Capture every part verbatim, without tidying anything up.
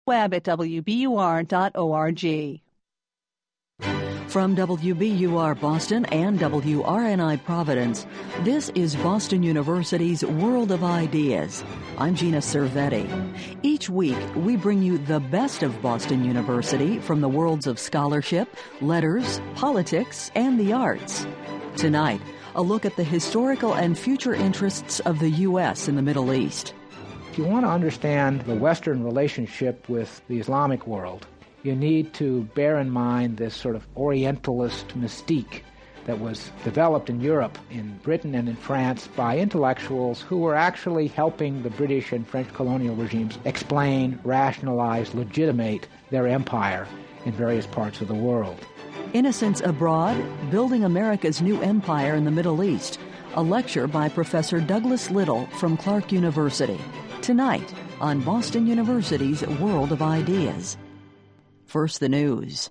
Web at W B U R dot org. From W B U R Boston and W R N I Providence, this is Boston University's World of Ideas. I'm Gina Cervetti. Each week, we bring you the best of Boston University from the worlds of scholarship, letters, politics, and the arts. Tonight, a look at the historical and future interests of the U S in the Middle East. If you want to understand the Western relationship with the Islamic world, you need to bear in mind this sort of Orientalist mystique that was developed in Europe, in Britain and in France, by intellectuals who were actually helping the British and French colonial regimes explain, rationalize, legitimate their empire in various parts of the world. Innocence Abroad, Building America's New Empire in the Middle East, a lecture by Professor Douglas Little from Clark University. Tonight on Boston University's World of Ideas. First, the news.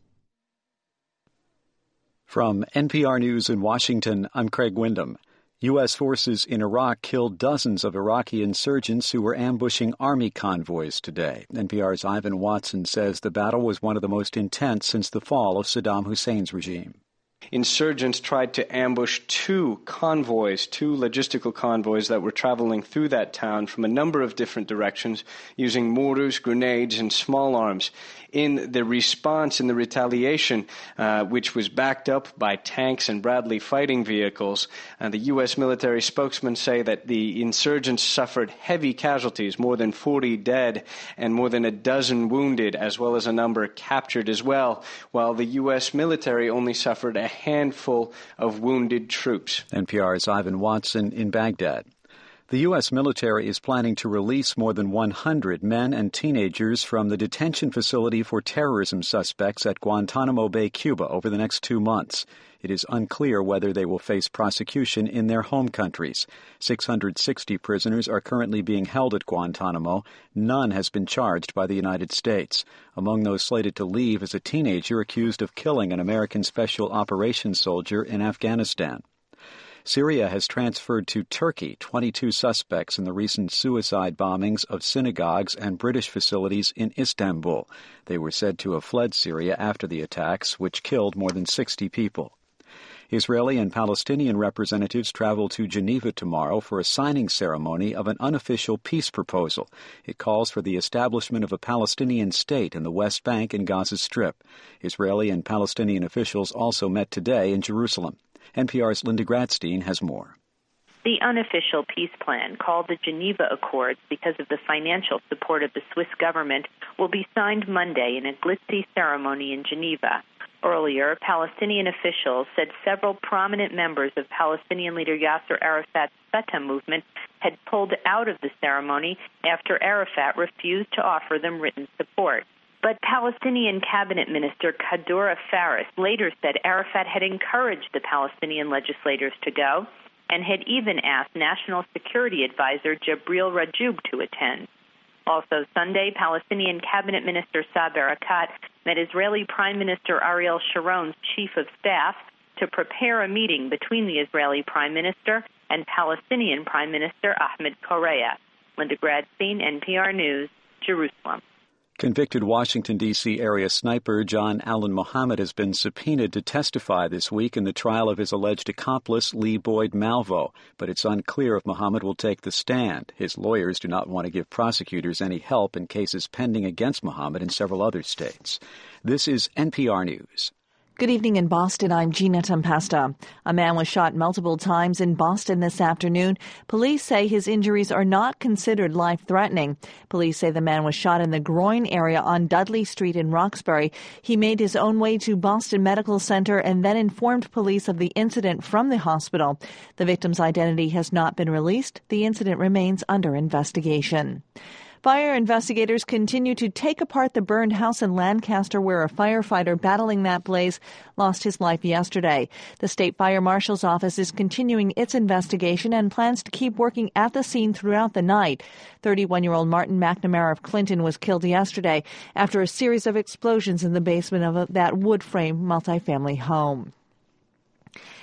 From N P R News in Washington, I'm Craig Windham. U S forces in Iraq killed dozens of Iraqi insurgents who were ambushing army convoys today. N P R's Ivan Watson says the battle was one of the most intense since the fall of Saddam Hussein's regime. Insurgents tried to ambush two convoys, two logistical convoys that were traveling through that town from a number of different directions using mortars, grenades, and small arms. In the response, in the retaliation, uh, which was backed up by tanks and Bradley fighting vehicles, uh, the U S military spokesman say that the insurgents suffered heavy casualties, more than forty dead and more than a dozen wounded, as well as a number captured as well, while the U S military only suffered a handful of wounded troops. N P R's Ivan Watson in Baghdad. The U S military is planning to release more than one hundred men and teenagers from the detention facility for terrorism suspects at Guantanamo Bay, Cuba, over the next two months. It is unclear whether they will face prosecution in their home countries. six hundred sixty prisoners are currently being held at Guantanamo. None has been charged by the United States. Among those slated to leave is a teenager accused of killing an American Special Operations soldier in Afghanistan. Syria has transferred to Turkey twenty-two suspects in the recent suicide bombings of synagogues and British facilities in Istanbul. They were said to have fled Syria after the attacks, which killed more than sixty people. Israeli and Palestinian representatives travel to Geneva tomorrow for a signing ceremony of an unofficial peace proposal. It calls for the establishment of a Palestinian state in the West Bank and Gaza Strip. Israeli and Palestinian officials also met today in Jerusalem. N P R's Linda Gradstein has more. The unofficial peace plan, called the Geneva Accords because of the financial support of the Swiss government, will be signed Monday in a glitzy ceremony in Geneva. Earlier, Palestinian officials said several prominent members of Palestinian leader Yasser Arafat's Fatah movement had pulled out of the ceremony after Arafat refused to offer them written support. But Palestinian cabinet minister Kaddoura Faris later said Arafat had encouraged the Palestinian legislators to go and had even asked National Security Advisor Jabril Rajoub to attend. Also Sunday, Palestinian cabinet minister Saeb Erekat met Israeli Prime Minister Ariel Sharon's chief of staff to prepare a meeting between the Israeli Prime Minister and Palestinian Prime Minister Ahmed Correa. Linda Gradstein, N P R News, Jerusalem. Convicted Washington, D C area sniper John Allen Muhammad has been subpoenaed to testify this week in the trial of his alleged accomplice, Lee Boyd Malvo. But it's unclear if Muhammad will take the stand. His lawyers do not want to give prosecutors any help in cases pending against Muhammad in several other states. This is N P R News. Good evening in Boston. I'm Gina Tempesta. A man was shot multiple times in Boston this afternoon. Police say his injuries are not considered life-threatening. Police say the man was shot in the groin area on Dudley Street in Roxbury. He made his own way to Boston Medical Center and then informed police of the incident from the hospital. The victim's identity has not been released. The incident remains under investigation. Fire investigators continue to take apart the burned house in Lancaster where a firefighter battling that blaze lost his life yesterday. The State Fire Marshal's office is continuing its investigation and plans to keep working at the scene throughout the night. thirty-one-year-old Martin McNamara of Clinton was killed yesterday after a series of explosions in the basement of a, that wood-frame multifamily home.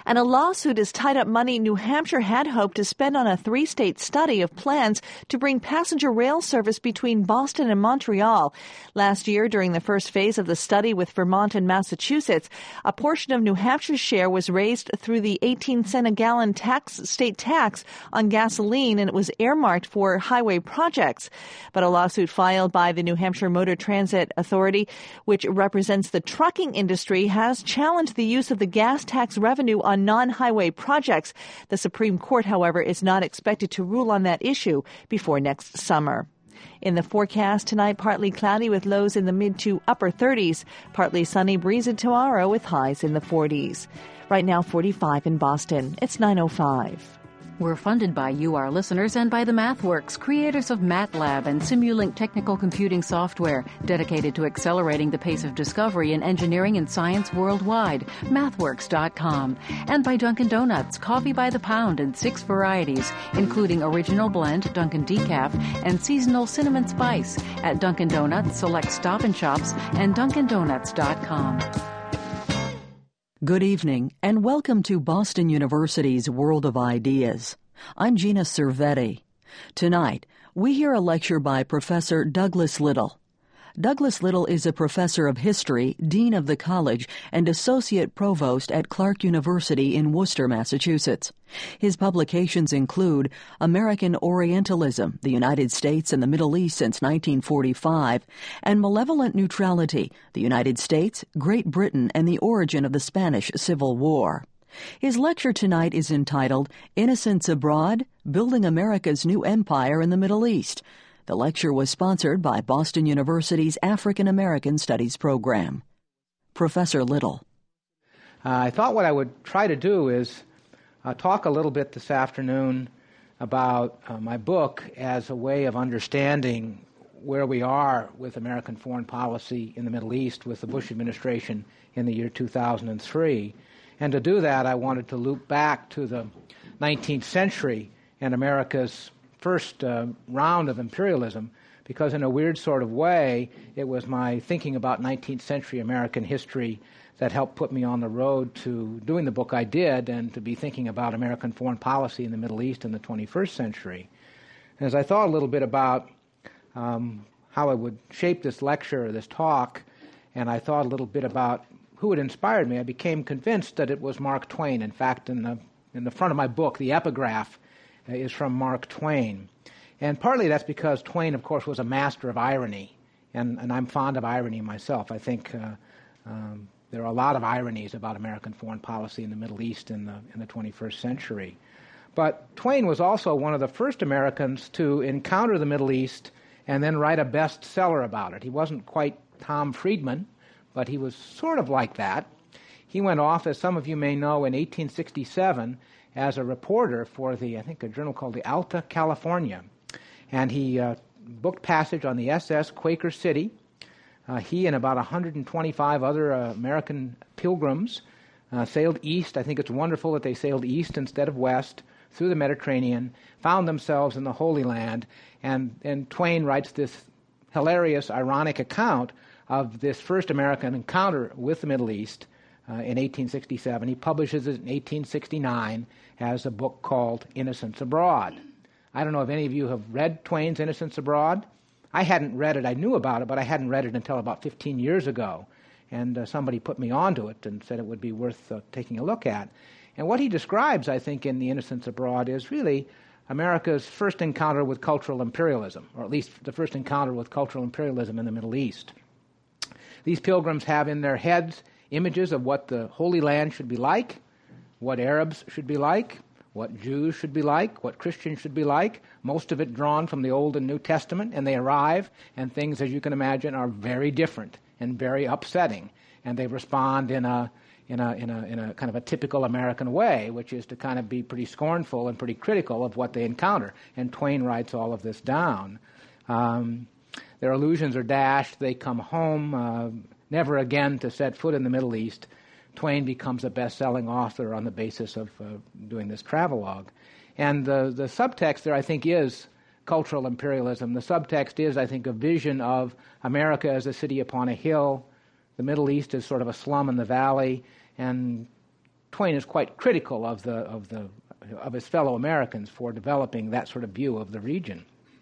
And a lawsuit has tied up money New Hampshire had hoped to spend on a three-state study of plans to bring passenger rail service between Boston and Montreal. Last year, during the first phase of the study with Vermont and Massachusetts, a portion of New Hampshire's share was raised through the eighteen cent a gallon tax, state tax on gasoline, and it was earmarked for highway projects. But a lawsuit filed by the New Hampshire Motor Transit Authority, which represents the trucking industry, has challenged the use of the gas tax revenue on non-highway projects. The Supreme Court, however, is not expected to rule on that issue before next summer. In the forecast tonight, partly cloudy with lows in the mid to upper thirties. Partly sunny, breezy tomorrow with highs in the forties. Right now, forty-five in Boston. It's nine oh five. We're funded by you, our listeners, and by the MathWorks, creators of MATLAB and Simulink technical computing software, dedicated to accelerating the pace of discovery in engineering and science worldwide. mathworks dot com. And by Dunkin' Donuts, coffee by the pound in six varieties, including original blend, Dunkin' Decaf, and seasonal cinnamon spice at Dunkin' Donuts, select Stop and Shops, and Dunkin' Donuts dot com. Good evening, and welcome to Boston University's World of Ideas. I'm Gina Cervetti. Tonight, we hear a lecture by Professor Douglas Little. Douglas Little is a professor of history, dean of the college, and associate provost at Clark University in Worcester, Massachusetts. His publications include American Orientalism, the United States and the Middle East since nineteen forty-five, and Malevolent Neutrality, the United States, Great Britain, and the Origin of the Spanish Civil War. His lecture tonight is entitled Innocents Abroad, Building America's New Empire in the Middle East. The lecture was sponsored by Boston University's African American Studies program. Professor Little. Uh, I thought what I would try to do is uh, talk a little bit this afternoon about uh, my book as a way of understanding where we are with American foreign policy in the Middle East with the Bush administration in the year two thousand three. And to do that, I wanted to loop back to the nineteenth century and America's first uh, round of imperialism, because in a weird sort of way, it was my thinking about nineteenth century American history that helped put me on the road to doing the book I did and to be thinking about American foreign policy in the Middle East in the twenty-first century. And as I thought a little bit about um, how I would shape this lecture or this talk, and I thought a little bit about who had inspired me, I became convinced that it was Mark Twain. In fact, in the in the front of my book, the epigraph is from Mark Twain. And partly that's because Twain, of course, was a master of irony, and, and I'm fond of irony myself. I think uh, um, there are a lot of ironies about American foreign policy in the Middle East in the, in the twenty-first century. But Twain was also one of the first Americans to encounter the Middle East and then write a bestseller about it. He wasn't quite Tom Friedman, but he was sort of like that. He went off, as some of you may know, in eighteen sixty-seven as a reporter for the, I think, a journal called the Alta California. And he uh, booked passage on the S S Quaker City. Uh, he and about one hundred twenty-five other uh, American pilgrims uh, sailed east. I think it's wonderful that they sailed east instead of west through the Mediterranean, found themselves in the Holy Land, and, and Twain writes this hilarious, ironic account of this first American encounter with the Middle East uh, in eighteen sixty-seven. He publishes it in eighteen sixty-nine as a book called Innocents Abroad. I don't know if any of you have read Twain's Innocents Abroad. I hadn't read it. I knew about it, but I hadn't read it until about fifteen years ago. And uh, somebody put me onto it and said it would be worth uh, taking a look at. And what he describes, I think, in the Innocents Abroad is really America's first encounter with cultural imperialism, or at least the first encounter with cultural imperialism in the Middle East. These pilgrims have in their heads images of what the Holy Land should be like, what Arabs should be like, what Jews should be like, what Christians should be like, most of it drawn from the Old and New Testament, and they arrive, and things, as you can imagine, are very different and very upsetting, and they respond in a in a in a in a kind of a typical American way, which is to kind of be pretty scornful and pretty critical of what they encounter. And Twain writes all of this down. Um, their illusions are dashed. They come home, uh, never again to set foot in the Middle East. Twain becomes a best-selling author on the basis of uh, doing this travelogue. And the, the subtext there, I think, is cultural imperialism. The subtext is, I think, a vision of America as a city upon a hill, the Middle East as sort of a slum in the valley, and Twain is quite critical of the of the of his fellow Americans for developing that sort of view of the region.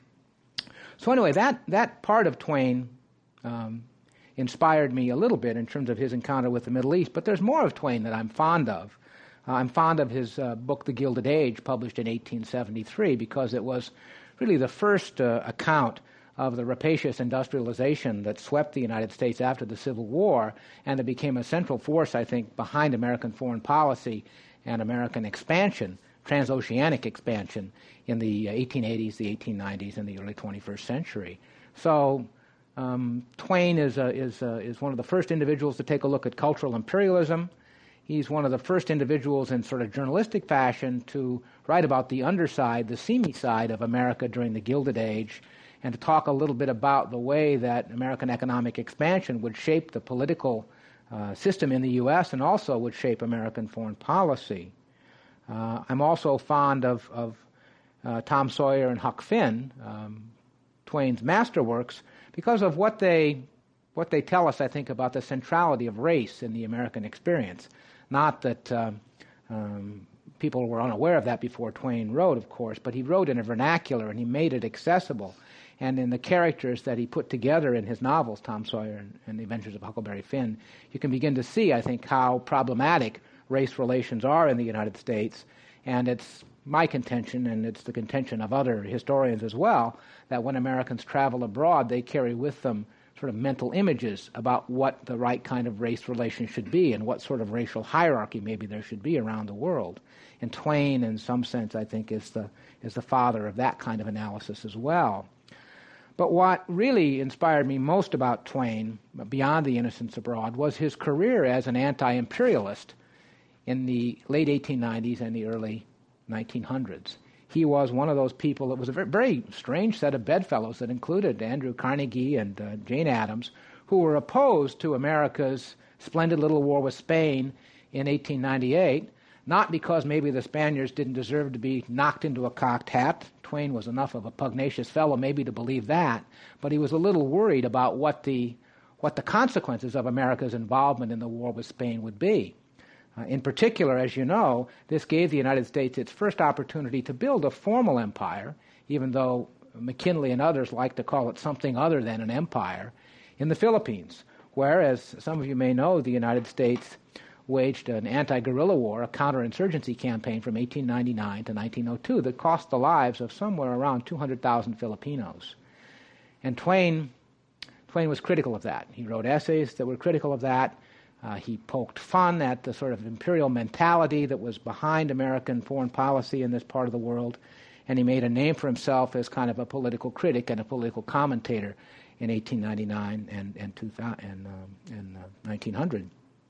So anyway, that that part of Twain um, inspired me a little bit in terms of his encounter with the Middle East. But there's more of Twain that I'm fond of. Uh, I'm fond of his uh, book, The Gilded Age, published in eighteen seventy-three, because it was really the first uh, account of the rapacious industrialization that swept the United States after the Civil War, and it became a central force, I think, behind American foreign policy and American expansion, transoceanic expansion, in the eighteen eighties, the eighteen nineties, and the early twenty-first century. So um, Twain is, a, is, a, is one of the first individuals to take a look at cultural imperialism. He's one of the first individuals in sort of journalistic fashion to write about the underside, the seamy side of America during the Gilded Age, and to talk a little bit about the way that American economic expansion would shape the political uh, system in the U S and also would shape American foreign policy. Uh, I'm also fond of, of uh, Tom Sawyer and Huck Finn, um, Twain's masterworks, because of what they what they tell us, I think, about the centrality of race in the American experience. Not that um, um, people were unaware of that before Twain wrote, of course, but he wrote in a vernacular and he made it accessible. And in the characters that he put together in his novels, Tom Sawyer and, and The Adventures of Huckleberry Finn, you can begin to see, I think, how problematic race relations are in the United States. And it's my contention, and it's the contention of other historians as well, that when Americans travel abroad, they carry with them sort of mental images about what the right kind of race relation should be and what sort of racial hierarchy maybe there should be around the world. And Twain, in some sense, I think, is the is the father of that kind of analysis as well. But what really inspired me most about Twain, beyond The Innocents Abroad, was his career as an anti-imperialist in the late eighteen nineties and the early nineteen hundreds. He was one of those people. It was a very, very strange set of bedfellows that included Andrew Carnegie and uh, Jane Addams, who were opposed to America's splendid little war with Spain in eighteen ninety-eight, not because maybe the Spaniards didn't deserve to be knocked into a cocked hat. Twain was enough of a pugnacious fellow maybe to believe that, but he was a little worried about what the what the consequences of America's involvement in the war with Spain would be. Uh, in particular, as you know, this gave the United States its first opportunity to build a formal empire, even though McKinley and others like to call it something other than an empire, in the Philippines, where, as some of you may know, the United States waged an anti-guerrilla war, a counterinsurgency campaign from eighteen ninety-nine to nineteen oh two that cost the lives of somewhere around two hundred thousand Filipinos. And Twain, Twain was critical of that. He wrote essays that were critical of that. Uh, he poked fun at the sort of imperial mentality that was behind American foreign policy in this part of the world, and he made a name for himself as kind of a political critic and a political commentator in eighteen ninety-nine and, and, two thousand, and, um, and uh, nineteen hundred.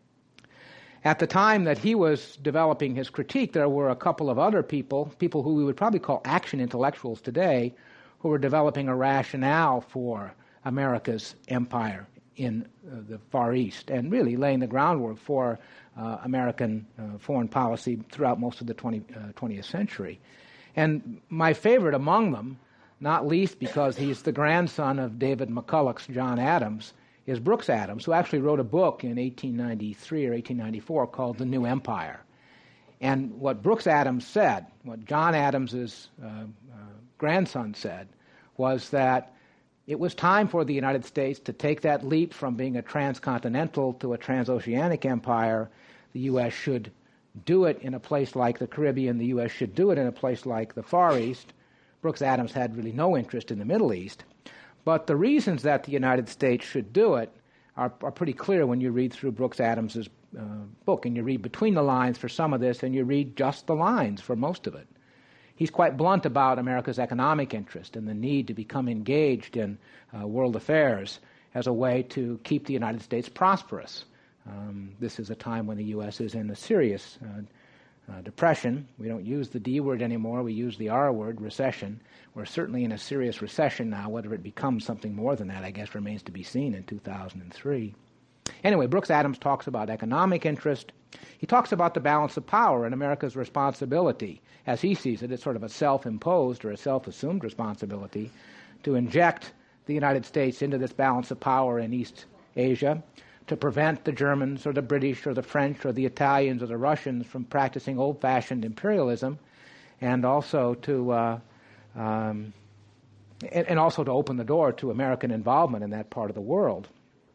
At the time that he was developing his critique, there were a couple of other people, people who we would probably call action intellectuals today, who were developing a rationale for America's empire in uh, the Far East, and really laying the groundwork for uh, American uh, foreign policy throughout most of the twentieth century. And my favorite among them, not least because he's the grandson of David McCulloch's John Adams, is Brooks Adams, who actually wrote a book in eighteen ninety-three or eighteen ninety-four called The New Empire. And what Brooks Adams said, what John Adams's uh, uh, grandson said, was that it was time for the United States to take that leap from being a transcontinental to a transoceanic empire. The U S should do it in a place like the Caribbean. The U S should do it in a place like the Far East. Brooks Adams had really no interest in the Middle East. But the reasons that the United States should do it are, are pretty clear when you read through Brooks Adams's uh, book, and you read between the lines for some of this, and you read just the lines for most of it. He's quite blunt about America's economic interest and the need to become engaged in uh, world affairs as a way to keep the United States prosperous. Um, this is a time when the U S is in a serious uh, uh, depression. We don't use the D word anymore. We use the R word, recession. We're certainly in a serious recession now. Whether it becomes something more than that, I guess, remains to be seen in two thousand three. Anyway, Brooks Adams talks about economic interest. He talks about the balance of power and America's responsibility, as he sees it. It's sort of a self-imposed or a self-assumed responsibility to inject the United States into this balance of power in East Asia. to prevent the Germans or the British or the French or the Italians or the Russians from practicing old-fashioned imperialism, and also to uh, um, and, and also to open the door to American involvement in that part of the world.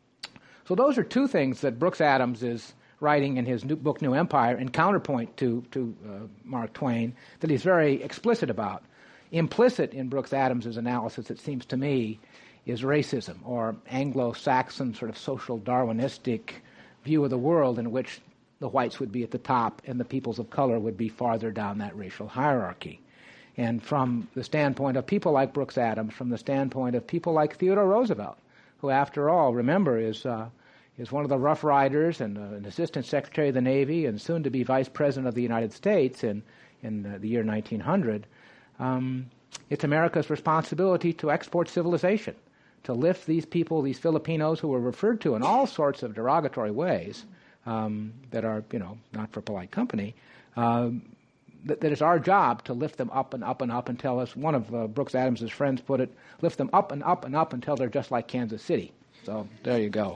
So those are two things that Brooks Adams is writing in his new book, New Empire, in counterpoint to, to uh, Mark Twain, that he's very explicit about. Implicit in Brooks Adams' analysis, it seems to me, is racism, or Anglo-Saxon sort of social Darwinistic view of the world in which the whites would be at the top and the peoples of color would be farther down that racial hierarchy. And from the standpoint of people like Brooks Adams, from the standpoint of people like Theodore Roosevelt, who, after all, remember, is uh, is one of the Rough Riders and uh, an Assistant Secretary of the Navy and soon to be Vice President of the United States in, in uh, the year nineteen hundred, um, it's America's responsibility to export civilization, to lift these people, these Filipinos who were referred to in all sorts of derogatory ways um, that are, you know, not for polite company, um, that, that it's our job to lift them up and up and up until, as one of uh, Brooks Adams' friends put it, lift them up and up and up until they're just like Kansas City. So there you go.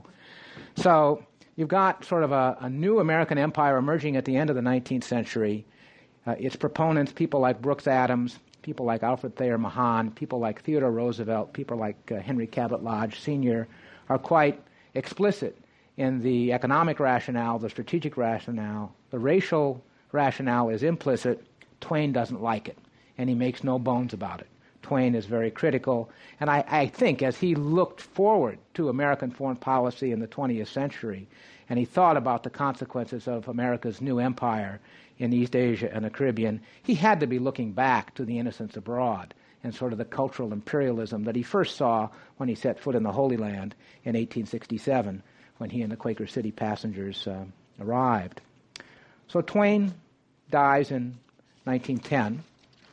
So you've got sort of a, a new American empire emerging at the end of the nineteenth century. Uh, its proponents, people like Brooks Adams, people like Alfred Thayer Mahan, people like Theodore Roosevelt, people like uh, Henry Cabot Lodge Senior are quite explicit in the economic rationale, the strategic rationale. The racial rationale is implicit. Twain doesn't like it, and he makes no bones about it. Twain is very critical, and I, I think as he looked forward to American foreign policy in the twentieth century, and he thought about the consequences of America's new empire in East Asia and the Caribbean, he had to be looking back to the Innocents Abroad and sort of the cultural imperialism that he first saw when he set foot in the Holy Land in eighteen sixty-seven, when he and the Quaker City passengers uh, arrived. So Twain dies in nineteen ten.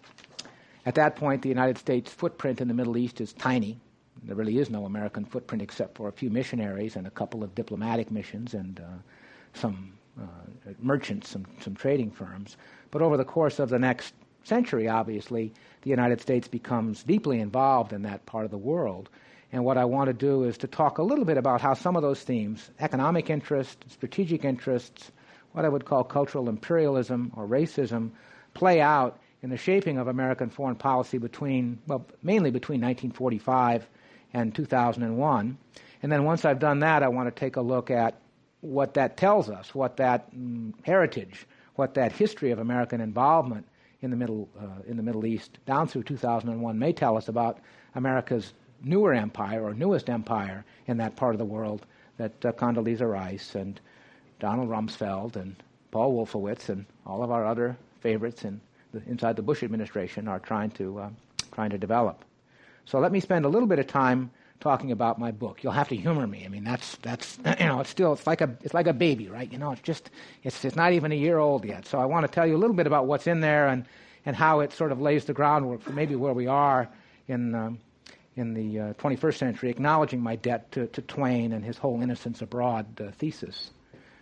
At that point, the United States footprint in the Middle East is tiny. There really is no American footprint except for a few missionaries and a couple of diplomatic missions and uh, some uh, merchants, some, some trading firms. But over the course of the next century, obviously, the United States becomes deeply involved in that part of the world. And what I want to do is to talk a little bit about how some of those themes, economic interests, strategic interests, what I would call cultural imperialism or racism, play out in the shaping of American foreign policy between, well, mainly between nineteen forty-five and two thousand one. And then once I've done that, I want to take a look at what that tells us, what that mm, heritage, what that history of American involvement in the Middle uh, in the Middle East down through two thousand one may tell us about America's newer empire or newest empire in that part of the world that uh, Condoleezza Rice and Donald Rumsfeld and Paul Wolfowitz and all of our other favorites in the, inside the Bush administration are trying to uh, trying to develop. So let me spend a little bit of time talking about my book. You'll have to humor me. I mean, that's that's you know, it's still it's like a it's like a baby, right? You know, it's just it's it's not even a year old yet. So I want to tell you a little bit about what's in there and and how it sort of lays the groundwork for maybe where we are in um, in the uh, twenty-first century, acknowledging my debt to, to Twain and his whole Innocents Abroad uh, thesis.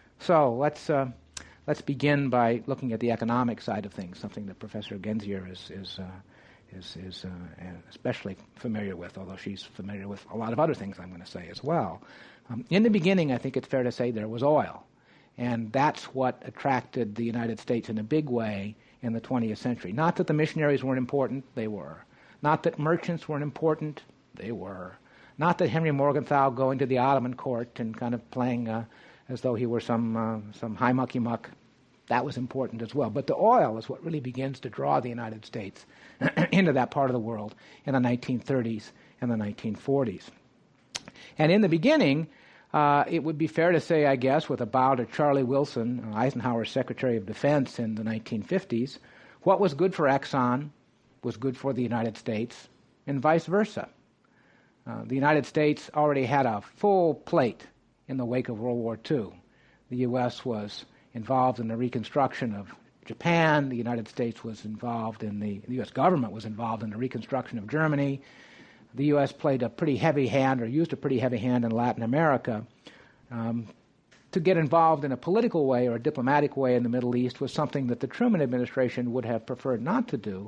So let's uh, let's begin by looking at the economic side of things, something that Professor Genzier is is uh, is, is uh, especially familiar with, although she's familiar with a lot of other things I'm going to say as well. Um, in the beginning, I think it's fair to say there was oil, and that's what attracted the United States in a big way in the twentieth century. Not that the missionaries weren't important, they were. Not that merchants weren't important, they were. Not that Henry Morgenthau going to the Ottoman court and kind of playing uh, as though he were some uh, some high mucky muck, that was important as well. But the oil is what really begins to draw the United States into that part of the world in the nineteen thirties and the nineteen forties. And in the beginning, uh, it would be fair to say, I guess, with a bow to Charlie Wilson, Eisenhower's Secretary of Defense in the nineteen fifties, what was good for Exxon was good for the United States, and vice versa. Uh, the United States already had a full plate in the wake of World War Two. The U S was involved in the reconstruction of Japan. The United States was involved in the, the U S government was involved in the reconstruction of Germany. The U S played a pretty heavy hand, or used a pretty heavy hand in Latin America. Um, to get involved in a political way or a diplomatic way in the Middle East was something that the Truman administration would have preferred not to do.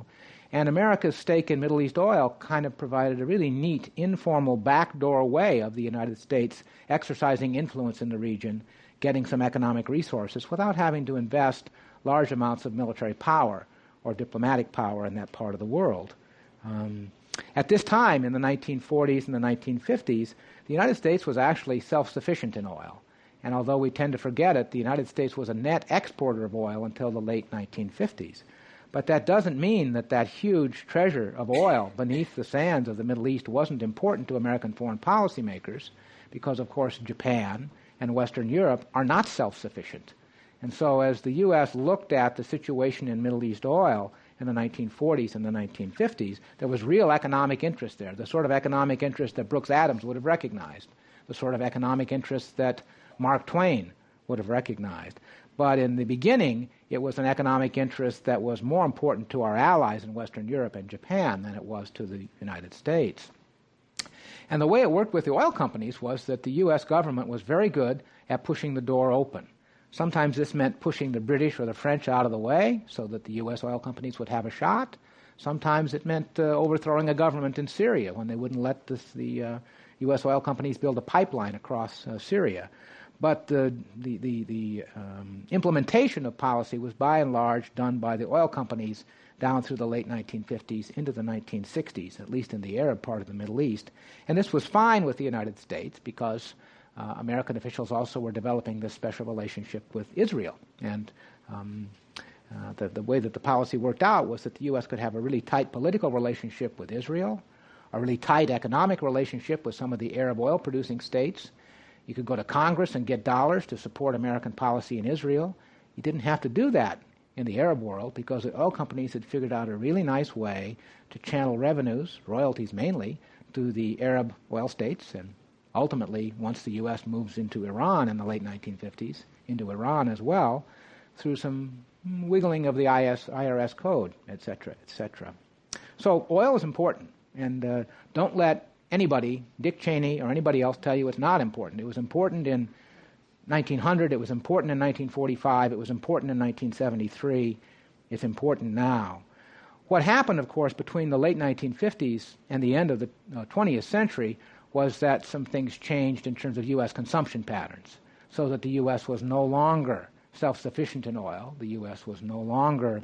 And America's stake in Middle East oil kind of provided a really neat, informal backdoor way of the United States exercising influence in the region, getting some economic resources without having to invest large amounts of military power or diplomatic power in that part of the world. Um, at this time, in the nineteen forties and the nineteen fifties, the United States was actually self-sufficient in oil. And although we tend to forget it, the United States was a net exporter of oil until the late nineteen fifties. But that doesn't mean that that huge treasure of oil beneath the sands of the Middle East wasn't important to American foreign policymakers, because, of course, Japan and Western Europe are not self-sufficient. And so as the U S looked at the situation in Middle East oil in the nineteen forties and the nineteen fifties, there was real economic interest there, the sort of economic interest that Brooks Adams would have recognized, the sort of economic interest that Mark Twain would have recognized. But in the beginning, it was an economic interest that was more important to our allies in Western Europe and Japan than it was to the United States. And the way it worked with the oil companies was that the U S government was very good at pushing the door open. Sometimes this meant pushing the British or the French out of the way so that the U S oil companies would have a shot. Sometimes it meant uh, overthrowing a government in Syria when they wouldn't let this, the uh, U S oil companies build a pipeline across uh, Syria. But the, the, the, the um, implementation of policy was by and large done by the oil companies down through the late nineteen fifties into the nineteen sixties, at least in the Arab part of the Middle East. And this was fine with the United States because uh, American officials also were developing this special relationship with Israel. And um, uh, the, the way that the policy worked out was that the U S could have a really tight political relationship with Israel, a really tight economic relationship with some of the Arab oil-producing states. You could go to Congress and get dollars to support American policy in Israel. You didn't have to do that in the Arab world because the oil companies had figured out a really nice way to channel revenues, royalties mainly, to the Arab oil states. And ultimately, once the U S moves into Iran in the late nineteen fifties, into Iran as well, through some wiggling of the I R S code, et cetera, et cetera. So oil is important, and uh, don't let anybody, Dick Cheney or anybody else, tell you it's not important. It was important in nineteen hundred, it was important in nineteen forty-five, it was important in nineteen seventy-three, it's important now. What happened, of course, between the late nineteen fifties and the end of the uh, twentieth century was that some things changed in terms of U S consumption patterns, so that the U S was no longer self-sufficient in oil. The U S was no longer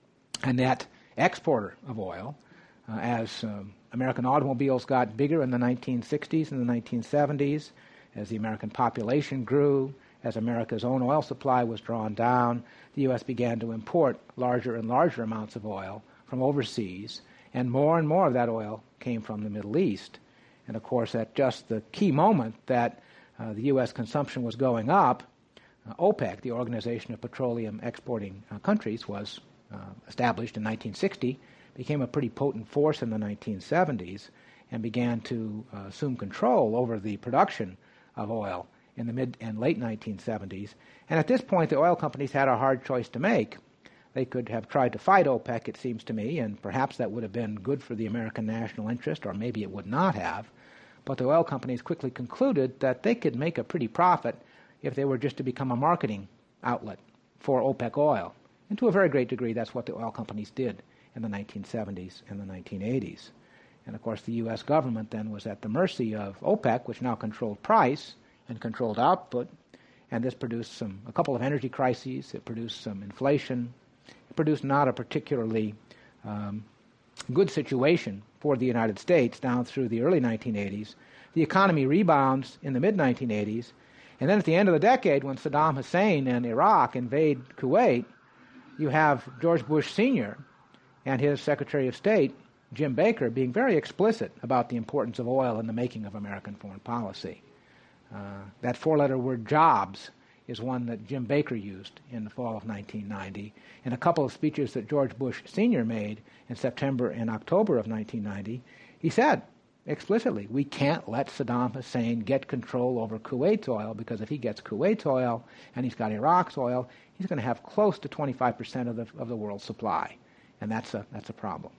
a net exporter of oil, uh, as um, American automobiles got bigger in the nineteen sixties and the nineteen seventies, as the American population grew, as America's own oil supply was drawn down, the U S began to import larger and larger amounts of oil from overseas, and more and more of that oil came from the Middle East. And of course, at just the key moment that uh, the U S consumption was going up, uh, OPEC, the Organization of Petroleum Exporting uh, Countries, was uh, established in nineteen sixty, became a pretty potent force in the nineteen seventies, and began to uh, assume control over the production of oil in the mid and late nineteen seventies. And at this point, the oil companies had a hard choice to make. They could have tried to fight OPEC, it seems to me, and perhaps that would have been good for the American national interest, or maybe it would not have. But the oil companies quickly concluded that they could make a pretty profit if they were just to become a marketing outlet for OPEC oil. And to a very great degree, that's what the oil companies did in the nineteen seventies and the nineteen eighties. And of course, the U S government then was at the mercy of OPEC, which now controlled price and controlled output, and this produced some a couple of energy crises. It produced some inflation. It produced not a particularly um, good situation for the United States down through the early nineteen eighties. The economy rebounds in the mid nineteen eighties, and then at the end of the decade, when Saddam Hussein and Iraq invade Kuwait, you have George Bush Senior and his Secretary of State, Jim Baker, being very explicit about the importance of oil in the making of American foreign policy. Uh, that four-letter word jobs is one that Jim Baker used in the fall of nineteen ninety. In a couple of speeches that George Bush Senior made in September and October of nineteen ninety, he said explicitly, we can't let Saddam Hussein get control over Kuwait's oil, because if he gets Kuwait's oil and he's got Iraq's oil, he's going to have close to twenty-five percent of the, of the world's supply. And that's a, that's a problem.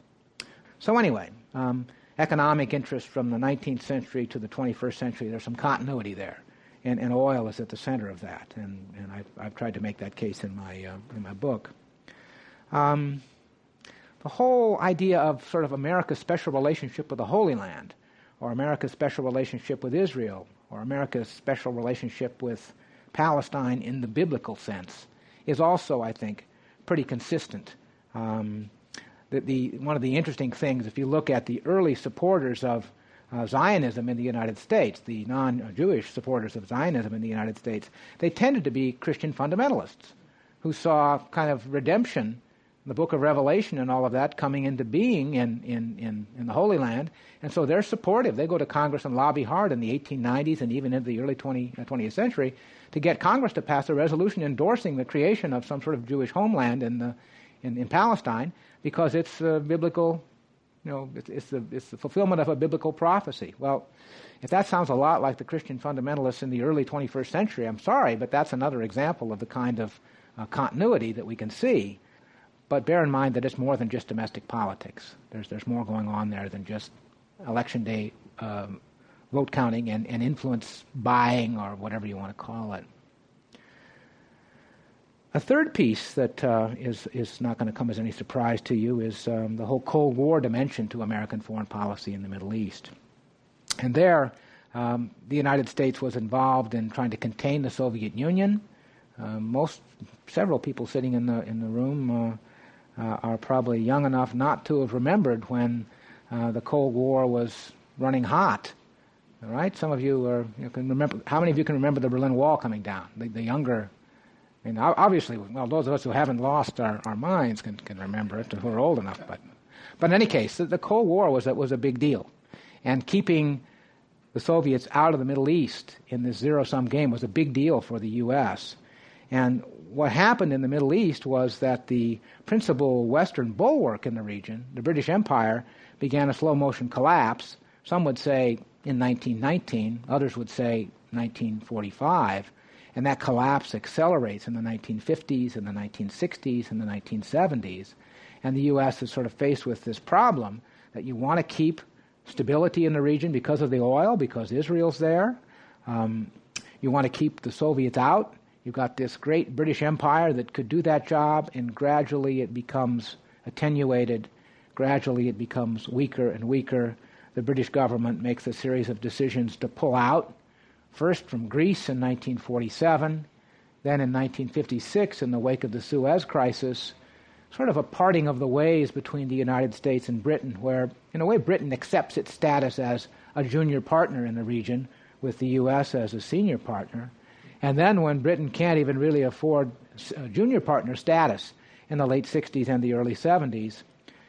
So anyway, um, economic interest from the nineteenth century to the twenty-first century, there's some continuity there. And, and oil is at the center of that. And, and I've, I've tried to make that case in my, uh, in my book. Um, the whole idea of sort of America's special relationship with the Holy Land, or America's special relationship with Israel, or America's special relationship with Palestine in the biblical sense, is also, I think, pretty consistent. Um, the, the, one of the interesting things, if you look at the early supporters of uh, Zionism in the United States, the non-Jewish supporters of Zionism in the United States, they tended to be Christian fundamentalists who saw kind of redemption, the book of Revelation and all of that coming into being in, in, in, in the Holy Land. And so they're supportive. They go to Congress and lobby hard in the eighteen nineties and even into the early twentieth century to get Congress to pass a resolution endorsing the creation of some sort of Jewish homeland in, the, in, in Palestine, because it's a biblical, you know, it's, it's, the, it's the fulfillment of a biblical prophecy. Well, if that sounds a lot like the Christian fundamentalists in the early twenty-first century, I'm sorry, but that's another example of the kind of uh, continuity that we can see. But bear in mind that it's more than just domestic politics. There's there's more going on there than just election day um, vote counting and, and influence buying, or whatever you want to call it. A third piece that uh, is is not going to come as any surprise to you is um, the whole Cold War dimension to American foreign policy in the Middle East. And there, um, the United States was involved in trying to contain the Soviet Union. Uh, most, several people sitting in the in the room uh, uh, are probably young enough not to have remembered when uh, the Cold War was running hot. All right, some of you are you can remember. How many of you can remember the Berlin Wall coming down? The, the younger, I mean, obviously, well, those of us who haven't lost our, our minds can can remember it, who are old enough. But, but in any case, the, the Cold War was was a big deal, and keeping the Soviets out of the Middle East in this zero-sum game was a big deal for the U S And what happened in the Middle East was that the principal Western bulwark in the region, the British Empire, began a slow-motion collapse. Some would say in nineteen nineteen, others would say nineteen forty-five, and that collapse accelerates in the nineteen fifties, in the nineteen sixties, and the nineteen seventies. And the U S is sort of faced with this problem that you want to keep stability in the region because of the oil, because Israel's there. Um, you want to keep the Soviets out. You've got this great British Empire that could do that job, and gradually it becomes attenuated. Gradually it becomes weaker and weaker. The British government makes a series of decisions to pull out, first from Greece in nineteen forty-seven, then in nineteen fifty-six in the wake of the Suez Crisis, sort of a parting of the ways between the United States and Britain, where, in a way, Britain accepts its status as a junior partner in the region, with the U S as a senior partner. And then when Britain can't even really afford junior partner status in the late sixties and the early seventies,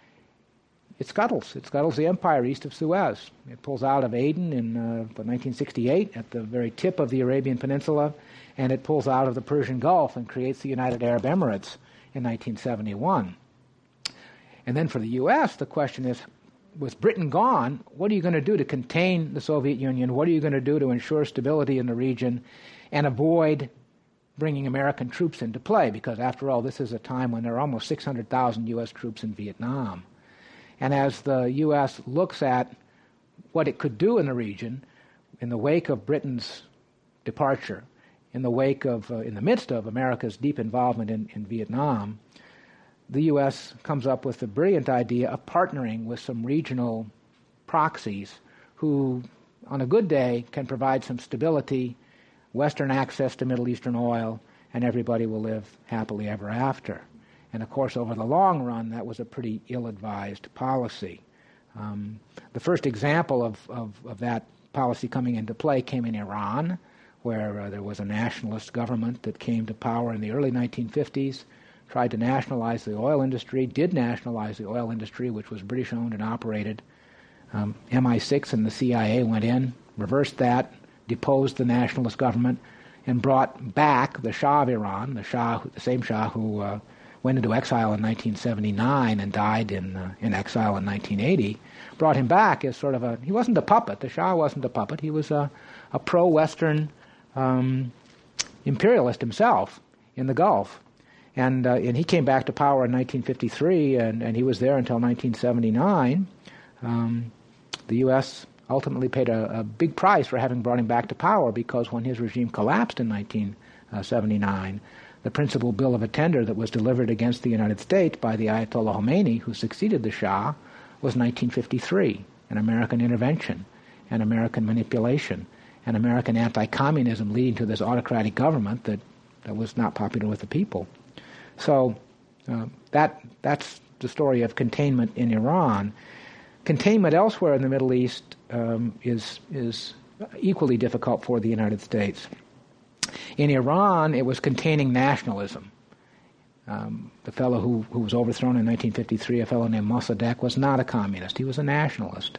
it scuttles. It scuttles the empire east of Suez. It pulls out of Aden in uh, nineteen sixty-eight, at the very tip of the Arabian Peninsula, and it pulls out of the Persian Gulf and creates the United Arab Emirates in nineteen seventy-one. And then for the U S, the question is, with Britain gone, what are you going to do to contain the Soviet Union? What are you going to do to ensure stability in the region and avoid bringing American troops into play? Because, after all, this is a time when there are almost six hundred thousand U S troops in Vietnam. And as the U S looks at what it could do in the region, in the wake of Britain's departure, in the wake of, uh, in the midst of America's deep involvement in, in Vietnam, the U S comes up with the brilliant idea of partnering with some regional proxies who, on a good day, can provide some stability, Western access to Middle Eastern oil, and everybody will live happily ever after. And, of course, over the long run, that was a pretty ill-advised policy. Um, the first example of, of, of that policy coming into play came in Iran, where uh, there was a nationalist government that came to power in the early nineteen fifties, tried to nationalize the oil industry, did nationalize the oil industry, which was British-owned and operated. Um, M I six and the C I A went in, reversed that, deposed the nationalist government, and brought back the Shah of Iran, the Shah, the same Shah who uh, went into exile in nineteen seventy-nine and died in uh, in exile in nineteen eighty, brought him back as sort of a, he wasn't a puppet, the Shah wasn't a puppet, he was a, a pro-Western um, imperialist himself in the Gulf. And, uh, and he came back to power in nineteen fifty-three, and, and he was there until nineteen seventy-nine. Um, the U S ultimately paid a, a big price for having brought him back to power, because when his regime collapsed in nineteen seventy-nine, the principal bill of attainder that was delivered against the United States by the Ayatollah Khomeini, who succeeded the Shah, was nineteen fifty-three, an American intervention, and American manipulation, and American anti-communism leading to this autocratic government that, that was not popular with the people. So uh, that that's the story of containment in Iran. Containment elsewhere in the Middle East um, is is equally difficult for the United States. In Iran, it was containing nationalism. Um, the fellow who, who was overthrown in nineteen fifty-three, a fellow named Mossadegh, was not a communist. He was a nationalist.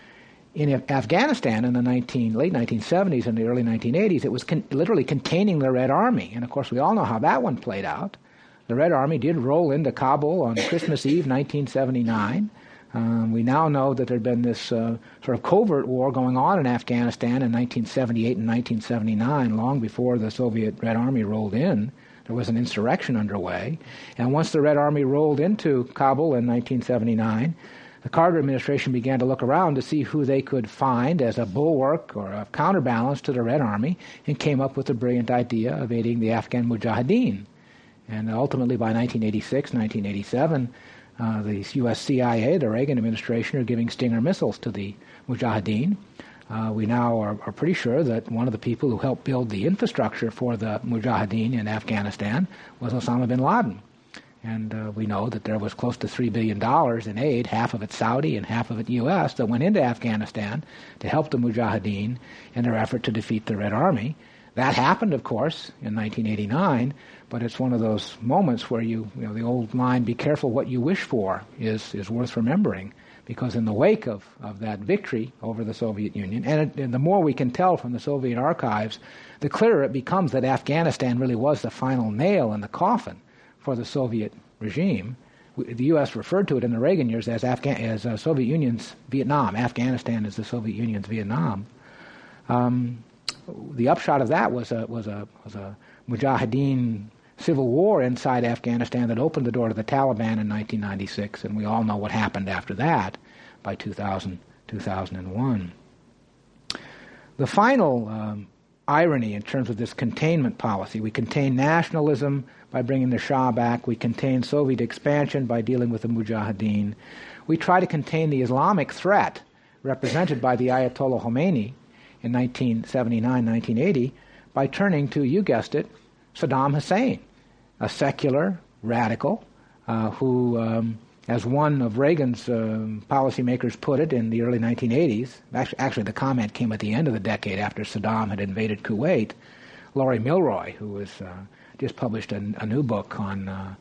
In Afghanistan in the nineteen, late nineteen seventies and the early nineteen eighties, it was con- literally containing the Red Army. And, of course, we all know how that one played out. The Red Army did roll into Kabul on Christmas Eve, nineteen seventy-nine. Um, we now know that there had been this uh, sort of covert war going on in Afghanistan in nineteen seventy-eight and nineteen seventy-nine, long before the Soviet Red Army rolled in. There was an insurrection underway. And once the Red Army rolled into Kabul in nineteen seventy-nine, the Carter administration began to look around to see who they could find as a bulwark or a counterbalance to the Red Army, and came up with the brilliant idea of aiding the Afghan Mujahideen. And ultimately, by nineteen eighty-six, nineteen eighty-seven, Uh, the U S C I A, the Reagan administration, are giving Stinger missiles to the Mujahideen. Uh, we now are, are pretty sure that one of the people who helped build the infrastructure for the Mujahideen in Afghanistan was Osama bin Laden. And uh, we know that there was close to three billion dollars in aid, half of it Saudi and half of it U S, that went into Afghanistan to help the Mujahideen in their effort to defeat the Red Army. That happened, of course, in nineteen eighty-nine, but it's one of those moments where you, you know, the old line, be careful what you wish for, is, is worth remembering, because in the wake of, of that victory over the Soviet Union, and, it, and the more we can tell from the Soviet archives, the clearer it becomes that Afghanistan really was the final nail in the coffin for the Soviet regime. The U S referred to it in the Reagan years as, Afga- as uh, Soviet Union's Vietnam. Afghanistan is the Soviet Union's Vietnam. Um, the upshot of that was a, was a, was a Mujahideen civil war inside Afghanistan that opened the door to the Taliban in nineteen ninety-six, and we all know what happened after that by two thousand, two thousand one. The final um, irony in terms of this containment policy, we contain nationalism by bringing the Shah back, we contain Soviet expansion by dealing with the Mujahideen, we try to contain the Islamic threat represented by the Ayatollah Khomeini in nineteen seventy-nine, nineteen eighty by turning to, you guessed it, Saddam Hussein, a secular radical uh, who, um, as one of Reagan's um, policymakers put it in the early nineteen eighties, actually, actually the comment came at the end of the decade after Saddam had invaded Kuwait, Laurie Milroy, who was uh, just published a, a new book on uh,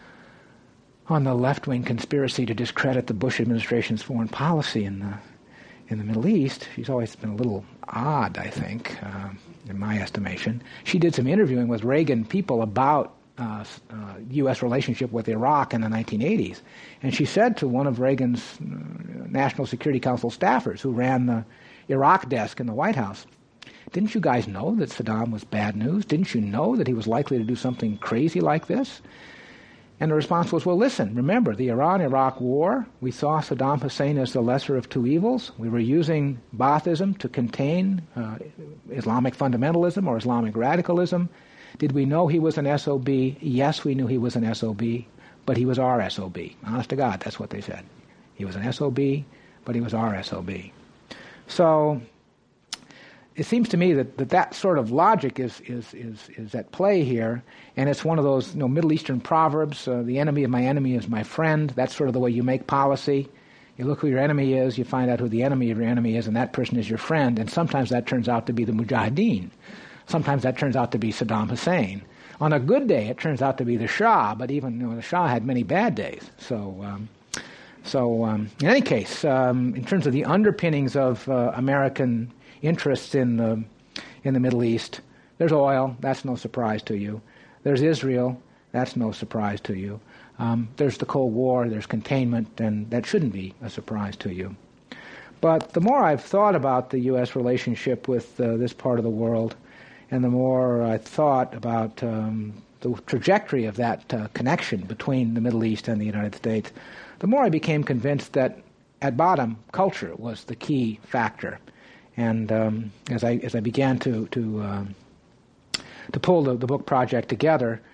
on the left-wing conspiracy to discredit the Bush administration's foreign policy in the in the Middle East. She's always been a little odd, I think, uh, in my estimation. She did some interviewing with Reagan people about uh, uh, U S relationship with Iraq in the nineteen eighties. And she said to one of Reagan's uh, National Security Council staffers who ran the Iraq desk in the White House, didn't you guys know that Saddam was bad news? Didn't you know that he was likely to do something crazy like this? And the response was, well, listen, remember, the Iran-Iraq war, we saw Saddam Hussein as the lesser of two evils. We were using Baathism to contain uh, Islamic fundamentalism or Islamic radicalism. Did we know he was an S O B? Yes, we knew he was an S O B, but he was our S O B. Honest to God, that's what they said. He was an S O B, but he was our S O B. So it seems to me that that, that sort of logic is, is is is at play here, and it's one of those you know Middle Eastern proverbs. Uh, the enemy of my enemy is my friend. That's sort of the way you make policy. You look who your enemy is, you find out who the enemy of your enemy is, and that person is your friend. And sometimes that turns out to be the Mujahideen. Sometimes that turns out to be Saddam Hussein. On a good day, it turns out to be the Shah, but even you know, the Shah had many bad days. So, um, so um, in any case, um, in terms of the underpinnings of uh, American interests in the in the Middle East, there's oil. That's no surprise to you. There's Israel. That's no surprise to you. Um, there's the Cold War. There's containment, and that shouldn't be a surprise to you. But the more I've thought about the U S relationship with uh, this part of the world, and the more I thought about um, the trajectory of that uh, connection between the Middle East and the United States, the more I became convinced that, at bottom, culture was the key factor. And um, as I as I began to to um, to pull the, the book project together,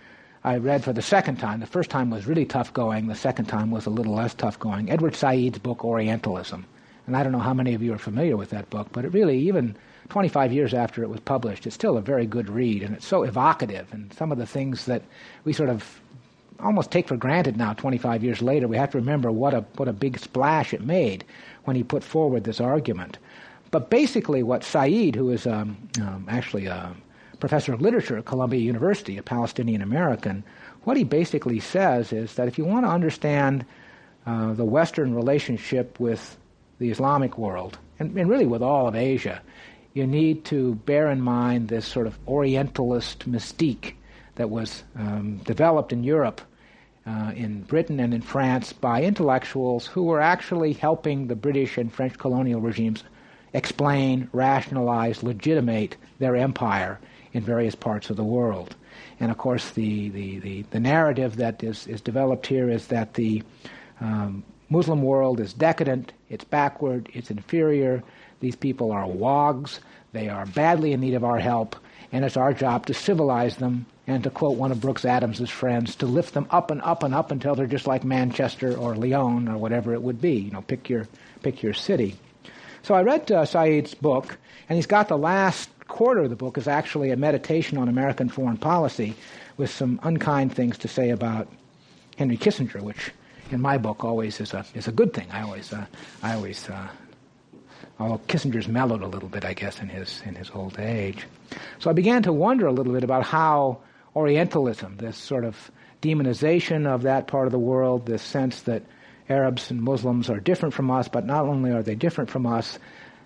I read for the second time. The first time was really tough going. The second time was a little less tough going. Edward Said's book, Orientalism. And I don't know how many of you are familiar with that book, but it really, even twenty-five years after it was published, it's still a very good read, and it's so evocative. And some of the things that we sort of almost take for granted now, twenty-five years later, we have to remember what a what a big splash it made when he put forward this argument. But basically what Said, who is um, um, actually a professor of literature at Columbia University, a Palestinian-American, what he basically says is that if you want to understand uh, the Western relationship with the Islamic world, and, and really with all of Asia, you need to bear in mind this sort of Orientalist mystique that was um, developed in Europe, uh, in Britain and in France, by intellectuals who were actually helping the British and French colonial regimes explain, rationalize, legitimate their empire in various parts of the world. And of course, the, the, the, the narrative that is, is developed here is that the um, Muslim world is decadent, it's backward, it's inferior, these people are wogs, they are badly in need of our help, and it's our job to civilize them, and to quote one of Brooks Adams's friends, to lift them up and up and up until they're just like Manchester or Lyon or whatever it would be. You know, pick your pick your city. So I read uh, Said's book, and he's got the last quarter of the book is actually a meditation on American foreign policy with some unkind things to say about Henry Kissinger, which in my book always is a is a good thing. I always uh, I always uh, although Kissinger's mellowed a little bit, I guess, in his in his old age. So I began to wonder a little bit about how Orientalism, this sort of demonization of that part of the world, this sense that Arabs and Muslims are different from us, but not only are they different from us,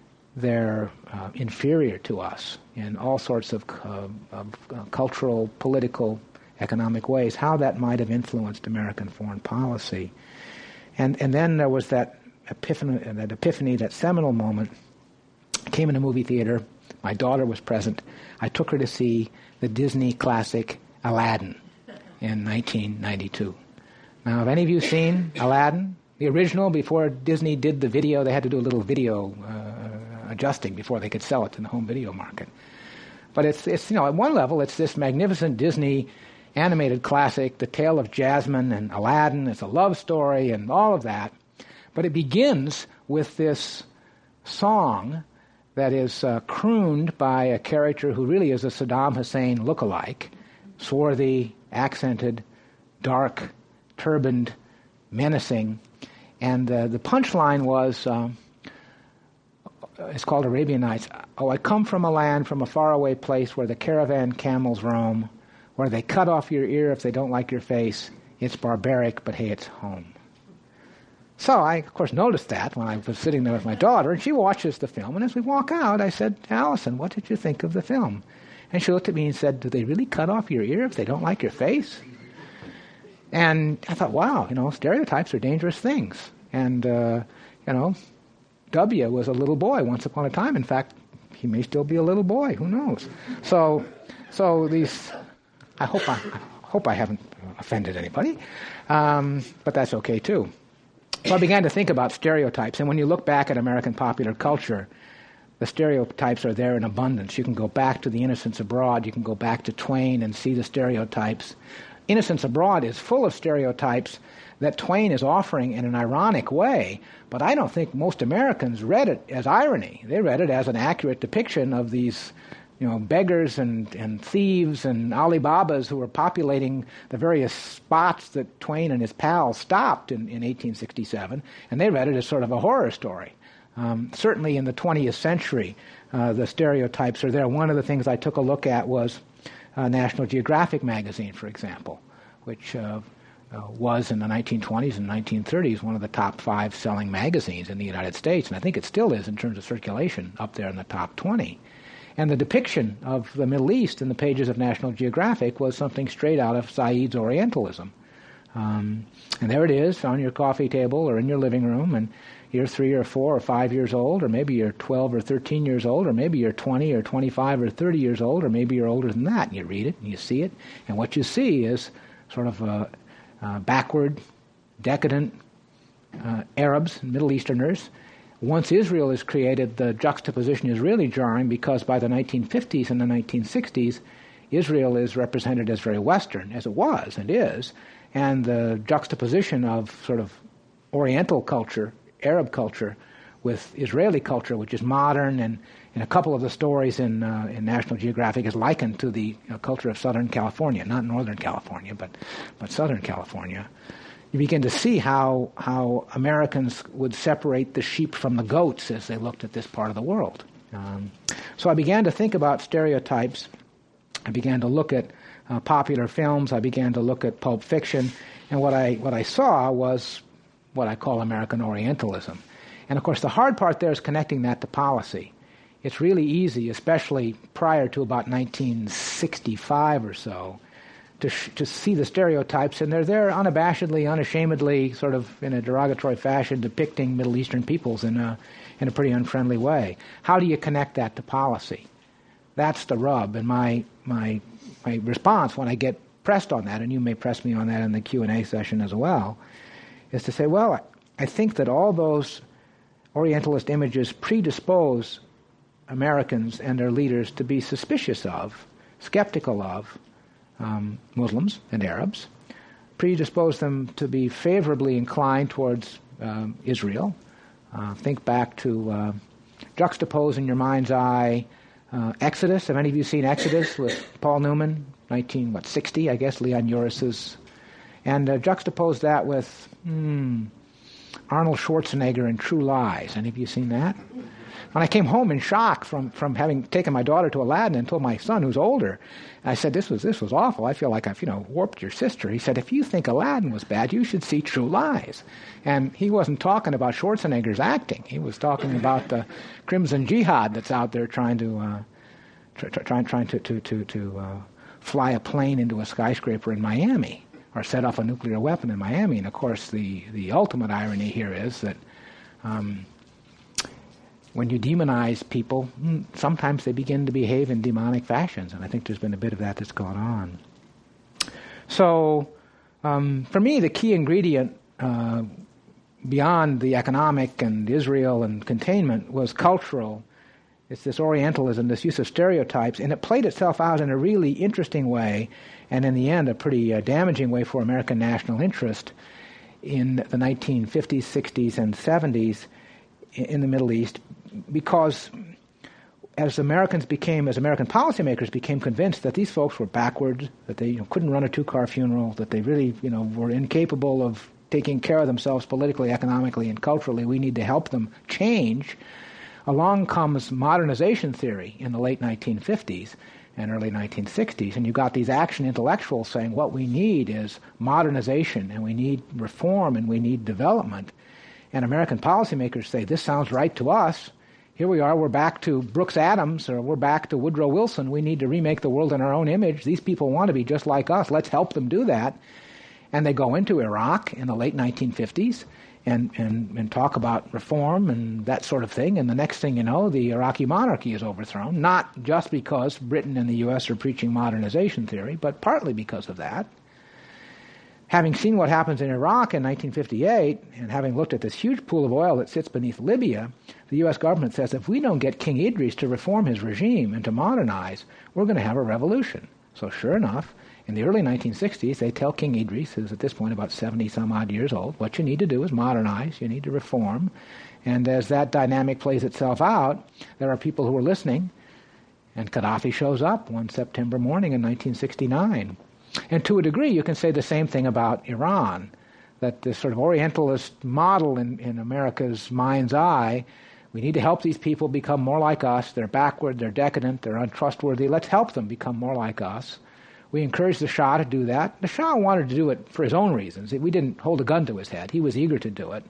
they're uh, inferior to us in all sorts of, uh, of uh, cultural, political, economic ways, how that might have influenced American foreign policy. And and then there was that epiphany, that epiphany, that seminal moment. I came in a movie theater. My daughter was present. I took her to see the Disney classic Aladdin in nineteen ninety-two. Now, have any of you seen Aladdin? The original, before Disney did the video, they had to do a little video uh, adjusting before they could sell it in the home video market. But it's, it's, you know, at one level, it's this magnificent Disney animated classic, The Tale of Jasmine and Aladdin. It's a love story and all of that. But it begins with this song that is uh, crooned by a character who really is a Saddam Hussein look-alike, swarthy, accented, dark, turbaned, menacing. And uh, the punchline was, um, it's called Arabian Nights. Oh, I come from a land, from a faraway place where the caravan camels roam, where they cut off your ear if they don't like your face. It's barbaric, but hey, it's home. So I, of course, noticed that when I was sitting there with my daughter, and she watches the film. And as we walk out, I said, Allison, what did you think of the film? And she looked at me and said, do they really cut off your ear if they don't like your face? And I thought, wow, you know, stereotypes are dangerous things. And, uh, you know, W was a little boy once upon a time. In fact, he may still be a little boy. Who knows? So, so these, I hope I, I hope I haven't offended anybody, um, but that's okay too. So I began to think about stereotypes, and when you look back at American popular culture, the stereotypes are there in abundance. You can go back to The Innocents Abroad, you can go back to Twain and see the stereotypes. Innocents Abroad is full of stereotypes that Twain is offering in an ironic way, but I don't think most Americans read it as irony. They read it as an accurate depiction of these, you know, beggars and, and thieves and Alibabas who were populating the various spots that Twain and his pals stopped in, in eighteen sixty-seven, and they read it as sort of a horror story. Um, certainly in the twentieth century, uh, the stereotypes are there. One of the things I took a look at was uh, National Geographic magazine, for example, which uh, uh, was in the nineteen twenties and nineteen thirties one of the top five selling magazines in the United States, and I think it still is in terms of circulation, up there in the top twenty. And the depiction of the Middle East in the pages of National Geographic was something straight out of Said's Orientalism. Um, and there it is on your coffee table or in your living room, and you're three or four or five years old, or maybe you're twelve or thirteen years old, or maybe you're twenty or twenty-five or thirty years old, or maybe you're older than that, and you read it and you see it, and what you see is sort of uh, uh, backward, decadent uh, Arabs and Middle Easterners. Once Israel is created, the juxtaposition is really jarring because by the nineteen fifties and the nineteen sixties, Israel is represented as very Western, as it was and is, and the juxtaposition of sort of Oriental culture, Arab culture, with Israeli culture, which is modern, and in a couple of the stories in uh, in National Geographic is likened to the you know, culture of Southern California, not Northern California, but but Southern California. You begin to see how how Americans would separate the sheep from the goats as they looked at this part of the world. Um, so I began to think about stereotypes. I began to look at uh, popular films. I began to look at Pulp Fiction, and what I what I saw was what I call American Orientalism. And of course, the hard part there is connecting that to policy. It's really easy, especially prior to about nineteen sixty-five or so, to sh- to see the stereotypes, and they're there unabashedly, unashamedly, sort of in a derogatory fashion, depicting Middle Eastern peoples in a in a pretty unfriendly way. How do you connect that to policy? That's the rub, and my my my response when I get pressed on that, and you may press me on that in the Q and A session as well, is to say, well, I think that all those Orientalist images predispose Americans and their leaders to be suspicious of, skeptical of um, Muslims and Arabs, predispose them to be favorably inclined towards um, Israel. Uh, think back to uh, juxtapose in your mind's eye uh, Exodus. Have any of you seen Exodus with Paul Newman, nineteen what sixty, I guess, Leon Uris's, and uh, juxtapose that with hmm, Arnold Schwarzenegger in True Lies. Any of you seen that? When I came home in shock from, from having taken my daughter to Aladdin and told my son, who's older, I said, this was this was awful. I feel like I've, you know, warped your sister. He said, if you think Aladdin was bad, you should see True Lies. And he wasn't talking about Schwarzenegger's acting. He was talking about the Crimson Jihad that's out there trying to uh, try, try, trying to to to, to uh, fly a plane into a skyscraper in Miami, or set off a nuclear weapon in Miami. And of course, the the ultimate irony here is that Um, when you demonize people, sometimes they begin to behave in demonic fashions, and I think there's been a bit of that that's gone on. So, um, for me, the key ingredient uh, beyond the economic and Israel and containment was cultural. It's this Orientalism, this use of stereotypes, and it played itself out in a really interesting way, and in the end, a pretty uh, damaging way for American national interest in the nineteen fifties, sixties, and seventies in the Middle East, because as Americans became, as American policymakers became convinced that these folks were backward, that they you know, couldn't run a two-car funeral, that they really you know were incapable of taking care of themselves politically, economically, and culturally, we need to help them change. Along comes modernization theory in the late nineteen fifties and early nineteen sixties, and you got these action intellectuals saying what we need is modernization, and we need reform, and we need development. And American policymakers say, this sounds right to us. Here we are, we're back to Brooks Adams, or we're back to Woodrow Wilson. We need to remake the world in our own image. These people want to be just like us. Let's help them do that. And they go into Iraq in the late nineteen fifties and, and, and talk about reform and that sort of thing. And the next thing you know, the Iraqi monarchy is overthrown, not just because Britain and the U S are preaching modernization theory, but partly because of that. Having seen what happens in Iraq in nineteen fifty-eight, and having looked at this huge pool of oil that sits beneath Libya, the U S government says if we don't get King Idris to reform his regime and to modernize, we're going to have a revolution. So sure enough, in the early nineteen sixties, they tell King Idris, who's at this point about seventy-some-odd years old, what you need to do is modernize, you need to reform. And as that dynamic plays itself out, there are people who are listening, and Gaddafi shows up one September morning in nineteen sixty-nine. And to a degree, you can say the same thing about Iran, that this sort of Orientalist model in, in America's mind's eye, we need to help these people become more like us. They're backward, they're decadent, they're untrustworthy. Let's help them become more like us. We encouraged the Shah to do that. The Shah wanted to do it for his own reasons. We didn't hold a gun to his head. He was eager to do it.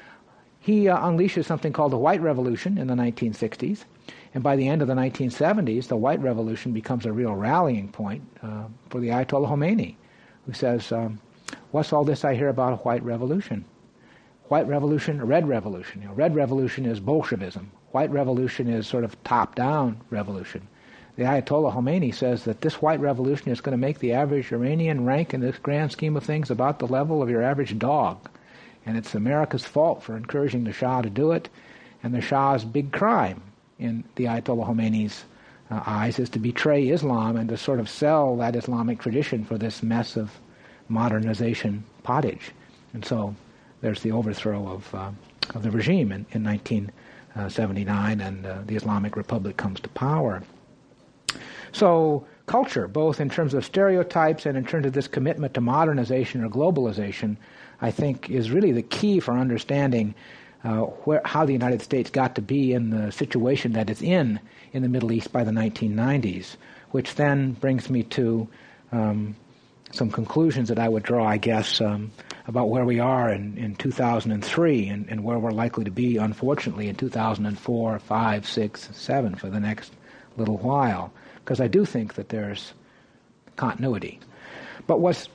He uh, unleashes something called the White Revolution in the nineteen sixties. And by the end of the nineteen seventies, the White Revolution becomes a real rallying point uh, for the Ayatollah Khomeini, who says, um, what's all this I hear about a White Revolution? White Revolution, Red Revolution. You know, Red Revolution is Bolshevism. White Revolution is sort of top-down revolution. The Ayatollah Khomeini says that this White Revolution is going to make the average Iranian rank in this grand scheme of things about the level of your average dog. And it's America's fault for encouraging the Shah to do it, and the Shah's big crime in the Ayatollah Khomeini's uh, eyes is to betray Islam and to sort of sell that Islamic tradition for this mess of modernization pottage. And so there's the overthrow of uh, of the regime in, in nineteen seventy-nine, and uh, the Islamic Republic comes to power. So culture, both in terms of stereotypes and in terms of this commitment to modernization or globalization, I think is really the key for understanding uh, where, how the United States got to be in the situation that it's in in the Middle East by the nineteen nineties, which then brings me to um, some conclusions that I would draw, I guess, um, about where we are in, in two thousand three and, and where we're likely to be, unfortunately, in two thousand four, five, six, seven for the next little while, because I do think that there's continuity. But what's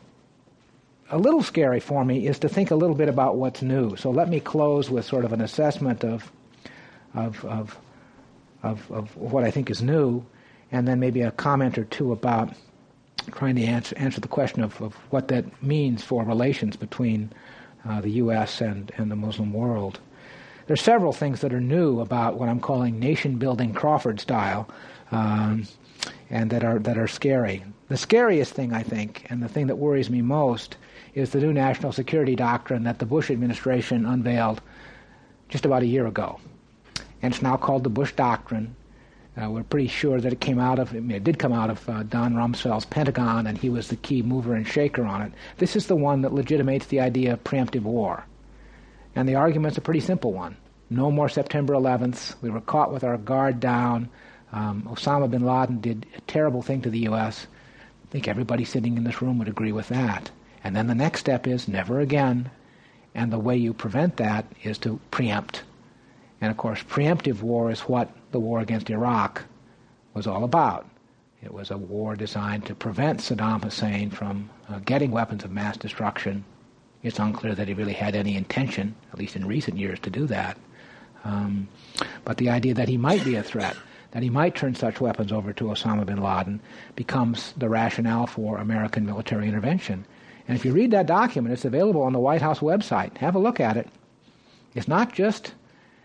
a little scary for me is to think a little bit about what's new. So let me close with sort of an assessment of of of of, of what I think is new, and then maybe a comment or two about trying to answer, answer the question of, of what that means for relations between uh, the U S and, and the Muslim world. There's several things that are new about what I'm calling nation-building Crawford style, um, and that are that are scary. The scariest thing, I think, and the thing that worries me most, is the new national security doctrine that the Bush administration unveiled just about a year ago. And it's now called the Bush Doctrine. Uh, we're pretty sure that it came out of, I mean, it did come out of uh, Don Rumsfeld's Pentagon, and he was the key mover and shaker on it. This is the one that legitimates the idea of preemptive war. And the argument's a pretty simple one. No more September eleventh. We were caught with our guard down. Um, Osama bin Laden did a terrible thing to the U S. I think everybody sitting in this room would agree with that. And then the next step is never again. And the way you prevent that is to preempt. And, of course, preemptive war is what the war against Iraq was all about. It was a war designed to prevent Saddam Hussein from uh, getting weapons of mass destruction. It's unclear that he really had any intention, at least in recent years, to do that. Um, but the idea that he might be a threat, that he might turn such weapons over to Osama bin Laden, becomes the rationale for American military intervention. And if you read that document, it's available on the White House website. Have a look at it. It's not just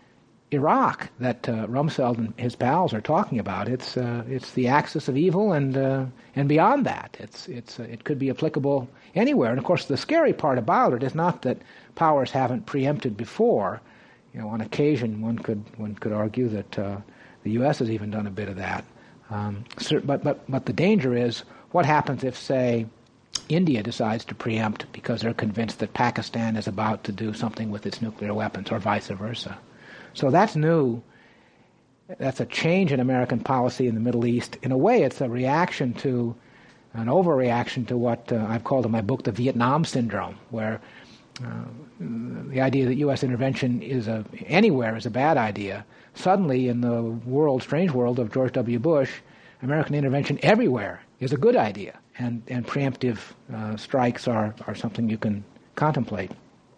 Iraq that uh, Rumsfeld and his pals are talking about. It's uh, it's the axis of evil and uh, and beyond that. It's it's uh, it could be applicable anywhere. And of course, the scary part about it is not that powers haven't preempted before. You know, on occasion, one could one could argue that uh, the U S has even done a bit of that. Um, but but but the danger is what happens if, say, India decides to preempt because they're convinced that Pakistan is about to do something with its nuclear weapons, or vice versa. So that's new. That's a change in American policy in the Middle East. In a way, it's a reaction to, an overreaction to what uh, I've called in my book the Vietnam syndrome, where uh, the idea that U S intervention is a, anywhere is a bad idea. Suddenly, in the world, strange world of George W. Bush, American intervention everywhere is a good idea, and, and preemptive uh, strikes are, are something you can contemplate.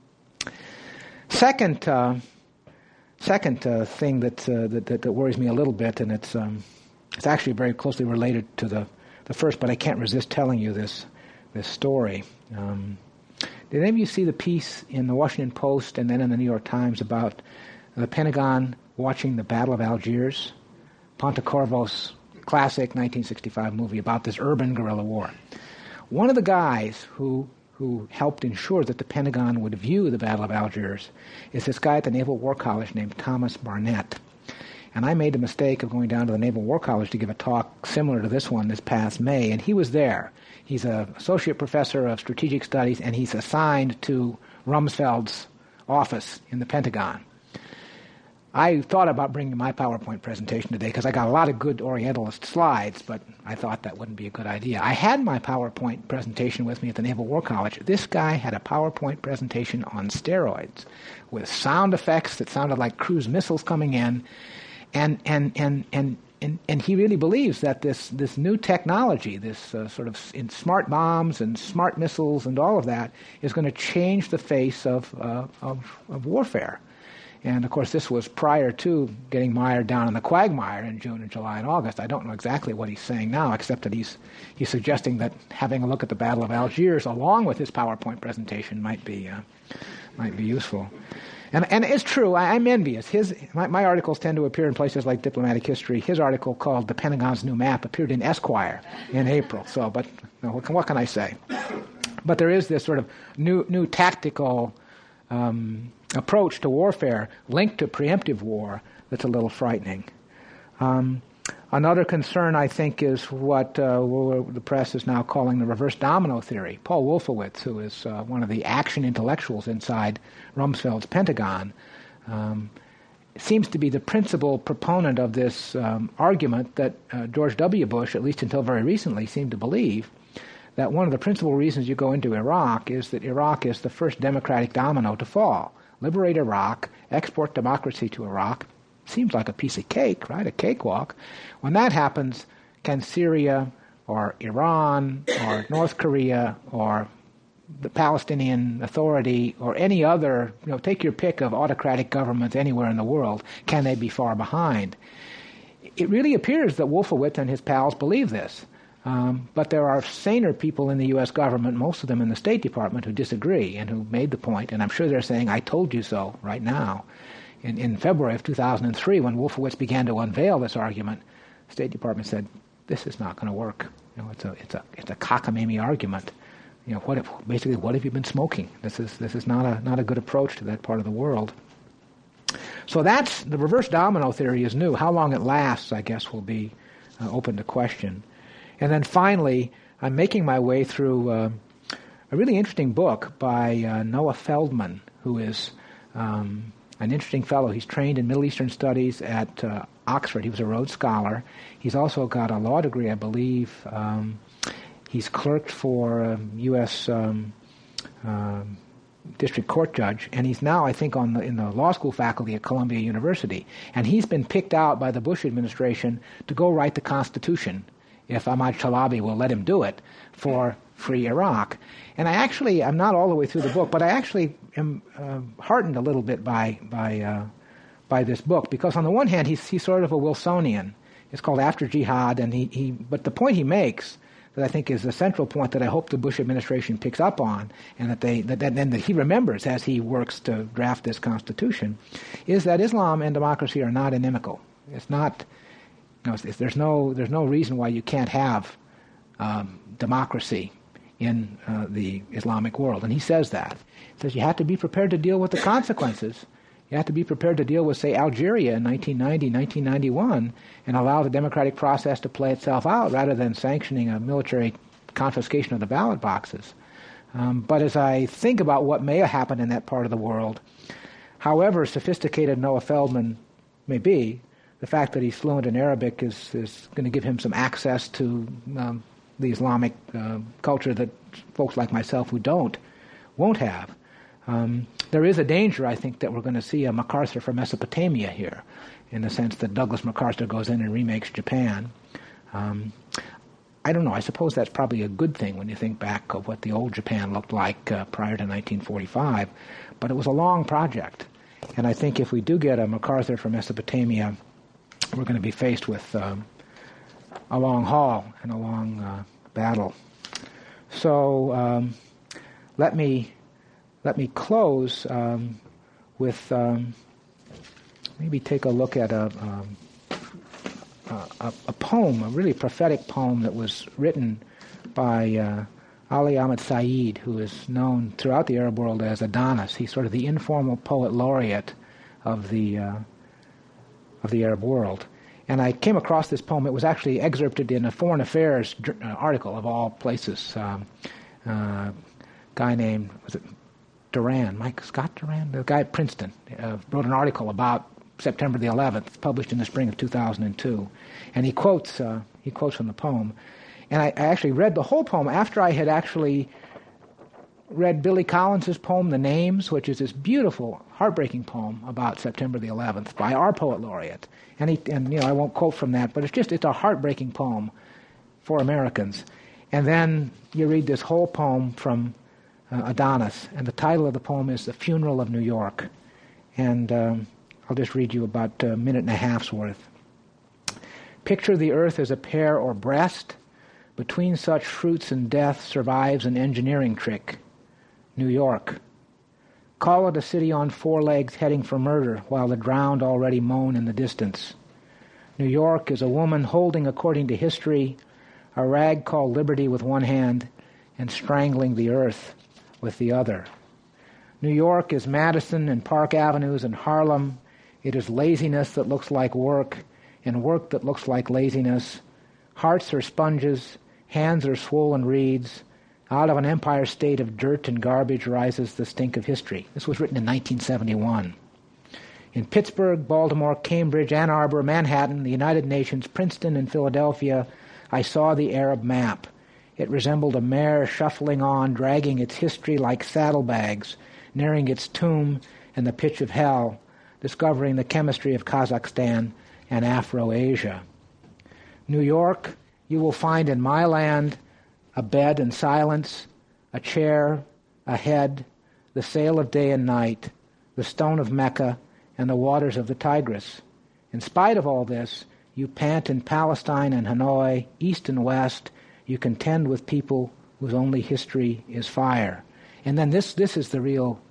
Second, uh, Second uh, thing that, uh, that, that that worries me a little bit, and it's um, it's actually very closely related to the, the first, but I can't resist telling you this this story. Um, did any of you see the piece in the Washington Post and then in the New York Times about the Pentagon watching the Battle of Algiers? Pontecorvo's classic nineteen sixty-five movie about this urban guerrilla war. One of the guys who who helped ensure that the Pentagon would view the Battle of Algiers is this guy at the Naval War College named Thomas Barnett. And I made the mistake of going down to the Naval War College to give a talk similar to this one this past May, and he was there. He's an associate professor of strategic studies, and he's assigned to Rumsfeld's office in the Pentagon. I thought about bringing my PowerPoint presentation today because I got a lot of good Orientalist slides, but I thought that wouldn't be a good idea. I had my PowerPoint presentation with me at the Naval War College. This guy had a PowerPoint presentation on steroids with sound effects that sounded like cruise missiles coming in, and and and and and, and he really believes that this this new technology, this uh, sort of in smart bombs and smart missiles and all of that, is going to change the face of uh, of, of warfare. And, of course, this was prior to getting mired down in the quagmire in June and July and August. I don't know exactly what he's saying now, except that he's he's suggesting that having a look at the Battle of Algiers along with his PowerPoint presentation might be uh, might be useful. And, and it's true, I, I'm envious. His, my, my articles tend to appear in places like Diplomatic History. His article called The Pentagon's New Map appeared in Esquire in April. So, but you know, what, can, what can I say? But there is this sort of new, new tactical um, approach to warfare linked to preemptive war that's a little frightening. Um, another concern, I think, is what uh, the press is now calling the reverse domino theory. Paul Wolfowitz, who is uh, one of the action intellectuals inside Rumsfeld's Pentagon, um, seems to be the principal proponent of this um, argument that uh, George W. Bush, at least until very recently, seemed to believe that one of the principal reasons you go into Iraq is that Iraq is the first democratic domino to fall. Liberate Iraq, export democracy to Iraq. Seems like a piece of cake, right? A cakewalk. When that happens, can Syria or Iran or North Korea or the Palestinian Authority or any other, you know, take your pick of autocratic governments anywhere in the world, can they be far behind? It really appears that Wolfowitz and his pals believe this. Um, but there are saner people in the U S government, most of them in the State Department, who disagree and who made the point, and I'm sure they're saying, I told you so right now. In, in February of two thousand three, when Wolfowitz began to unveil this argument, the State Department said, this is not going to work. You know, it's a it's a it's a cockamamie argument. You know, what if, basically, what have you been smoking? This is this is not a not a good approach to that part of the world. So that's the reverse domino theory is new. How long it lasts, I guess, will be uh, open to question. And then finally, I'm making my way through uh, a really interesting book by uh, Noah Feldman, who is um, an interesting fellow. He's trained in Middle Eastern studies at uh, Oxford. He was a Rhodes Scholar. He's also got a law degree, I believe. Um, he's clerked for a U S Um, uh, district court judge, and he's now, I think, on the, in the law school faculty at Columbia University. And he's been picked out by the Bush administration to go write the Constitution, if Ahmad Chalabi will let him do it, for free Iraq. And I actually, I'm not all the way through the book, but I actually am uh, heartened a little bit by by uh, by this book, because on the one hand, he's he's sort of a Wilsonian. It's called After Jihad, and he, he but the point he makes that I think is the central point that I hope the Bush administration picks up on, and that they that, that then that he remembers as he works to draft this Constitution, is that Islam and democracy are not inimical. It's not. You know, it's, it's, there's no there's no reason why you can't have um, democracy in uh, the Islamic world, and he says that. He says you have to be prepared to deal with the consequences. You have to be prepared to deal with, say, Algeria in nineteen ninety, nineteen ninety-one, and allow the democratic process to play itself out rather than sanctioning a military confiscation of the ballot boxes. Um, but as I think about what may have happened in that part of the world, however sophisticated Noah Feldman may be, the fact that he's fluent in Arabic is, is going to give him some access to um, the Islamic uh, culture that folks like myself who don't won't have. Um, there is a danger, I think, that we're going to see a MacArthur for Mesopotamia here, in the sense that Douglas MacArthur goes in and remakes Japan. Um, I don't know. I suppose that's probably a good thing when you think back of what the old Japan looked like uh, prior to nineteen forty-five. But it was a long project. And I think if we do get a MacArthur for Mesopotamia, we're going to be faced with um, a long haul and a long uh, battle. So um, let me let me close um, with um, maybe take a look at a, um, a a poem, a really prophetic poem that was written by uh, Ali Ahmed Said, who is known throughout the Arab world as Adonis. He's sort of the informal poet laureate of the uh, of the Arab world. And I came across this poem. It was actually excerpted in a Foreign Affairs uh, article, of all places. Um, uh, a guy named, was it Duran, Mike Scott Duran? The guy at Princeton uh, wrote an article about September the eleventh, published in the spring of two thousand two. And he quotes uh, he quotes from the poem. And I, I actually read the whole poem after I had actually read Billy Collins's poem, The Names, which is this beautiful, heartbreaking poem about September the eleventh by our poet laureate. And, he, and you know, I won't quote from that, but it's just, it's a heartbreaking poem for Americans. And then you read this whole poem from uh, Adonis, and the title of the poem is The Funeral of New York. And um, I'll just read you about a minute and a half's worth. Picture the earth as a pear or breast. Between such fruits and death survives an engineering trick. New York. Call it a city on four legs heading for murder, while the drowned already moan in the distance. New York is a woman holding, according to history, a rag called liberty with one hand and strangling the earth with the other. New York is Madison and Park Avenues and Harlem. It is laziness that looks like work and work that looks like laziness. Hearts are sponges, hands are swollen reeds. Out of an empire state of dirt and garbage rises the stink of history. This was written in nineteen seventy-one. In Pittsburgh, Baltimore, Cambridge, Ann Arbor, Manhattan, the United Nations, Princeton, and Philadelphia, I saw the Arab map. It resembled a mare shuffling on, dragging its history like saddlebags, nearing its tomb and the pitch of hell, discovering the chemistry of Kazakhstan and Afro-Asia. New York, you will find in my land a bed and silence, a chair, a head, the sail of day and night, the stone of Mecca, and the waters of the Tigris. In spite of all this, you pant in Palestine and Hanoi, east and west. You contend with people whose only history is fire. And then this, this is the real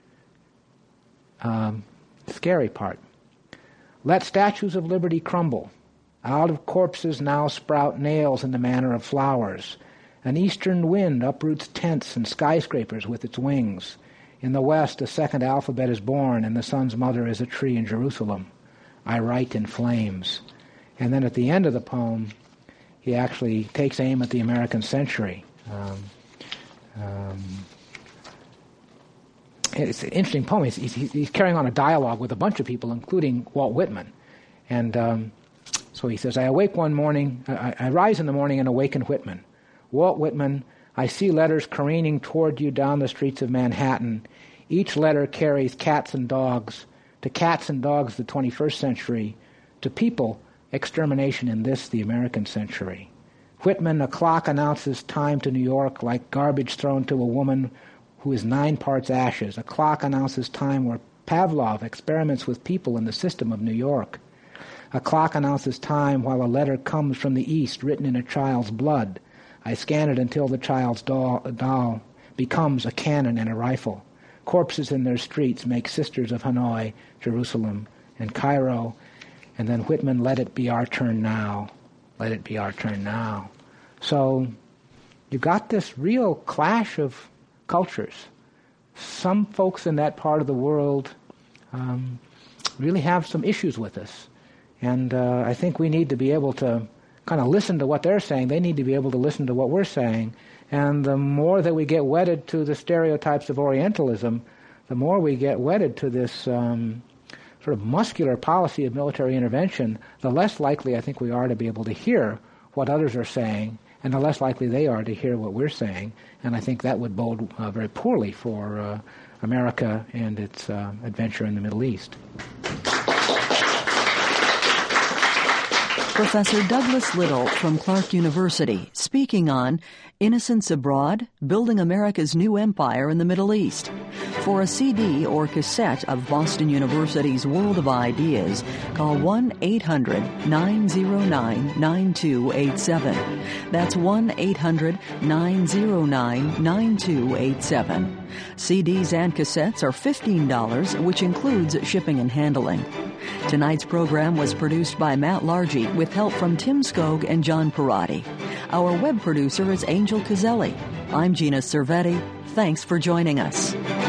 um, scary part. Let statues of liberty crumble. Out of corpses now sprout nails in the manner of flowers. An eastern wind uproots tents and skyscrapers with its wings. In the west, a second alphabet is born, and the sun's mother is a tree in Jerusalem. I write in flames. And then at the end of the poem, he actually takes aim at the American century. Um, um, it's an interesting poem. He's, he's, he's carrying on a dialogue with a bunch of people, including Walt Whitman. And um, so he says, I awake one morning, I, I rise in the morning and awaken Whitman. Walt Whitman, I see letters careening toward you down the streets of Manhattan. Each letter carries cats and dogs. To cats and dogs, the twenty-first century. To people, extermination in this, the American century. Whitman, a clock announces time to New York like garbage thrown to a woman who is nine parts ashes. A clock announces time where Pavlov experiments with people in the system of New York. A clock announces time while a letter comes from the East written in a child's blood. I scan it until the child's doll, doll becomes a cannon and a rifle. Corpses in their streets make sisters of Hanoi, Jerusalem, and Cairo. And then Whitman, let it be our turn now. Let it be our turn now. So you got this real clash of cultures. Some folks in that part of the world um, really have some issues with us. And uh, I think we need to be able to kind of listen to what they're saying. They need to be able to listen to what we're saying. And the more that we get wedded to the stereotypes of Orientalism, the more we get wedded to this um, sort of muscular policy of military intervention, the less likely I think we are to be able to hear what others are saying, and the less likely they are to hear what we're saying. And I think that would bode uh, very poorly for uh, America and its uh, adventure in the Middle East. Professor Douglas Little from Clark University, speaking on Innocents Abroad, Building America's New Empire in the Middle East. For a C D or cassette of Boston University's World of Ideas, call one eight hundred nine oh nine nine two eight seven. That's one eight hundred nine oh nine nine two eight seven. C Ds and cassettes are fifteen dollars, which includes shipping and handling. Tonight's program was produced by Matt Largy with help from Tim Skog and John Perotti. Our web producer is Angel Caselli. I'm Gina Cervetti. Thanks for joining us.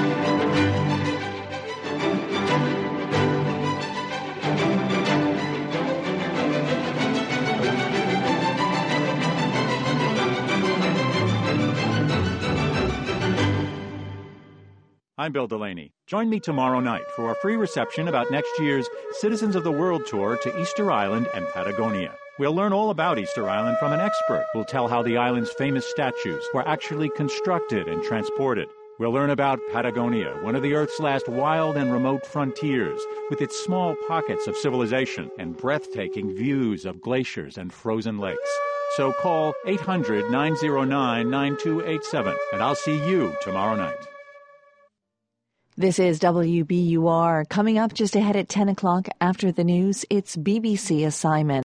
I'm Bill Delaney. Join me tomorrow night for a free reception about next year's Citizens of the World Tour to Easter Island and Patagonia. We'll learn all about Easter Island from an expert who'll tell how the island's famous statues were actually constructed and transported. We'll learn about Patagonia, one of the Earth's last wild and remote frontiers, with its small pockets of civilization and breathtaking views of glaciers and frozen lakes. So call eight hundred nine oh nine nine two eight seven, and I'll see you tomorrow night. This is W B U R. Coming up just ahead at ten o'clock after the news, it's B B C Assignment.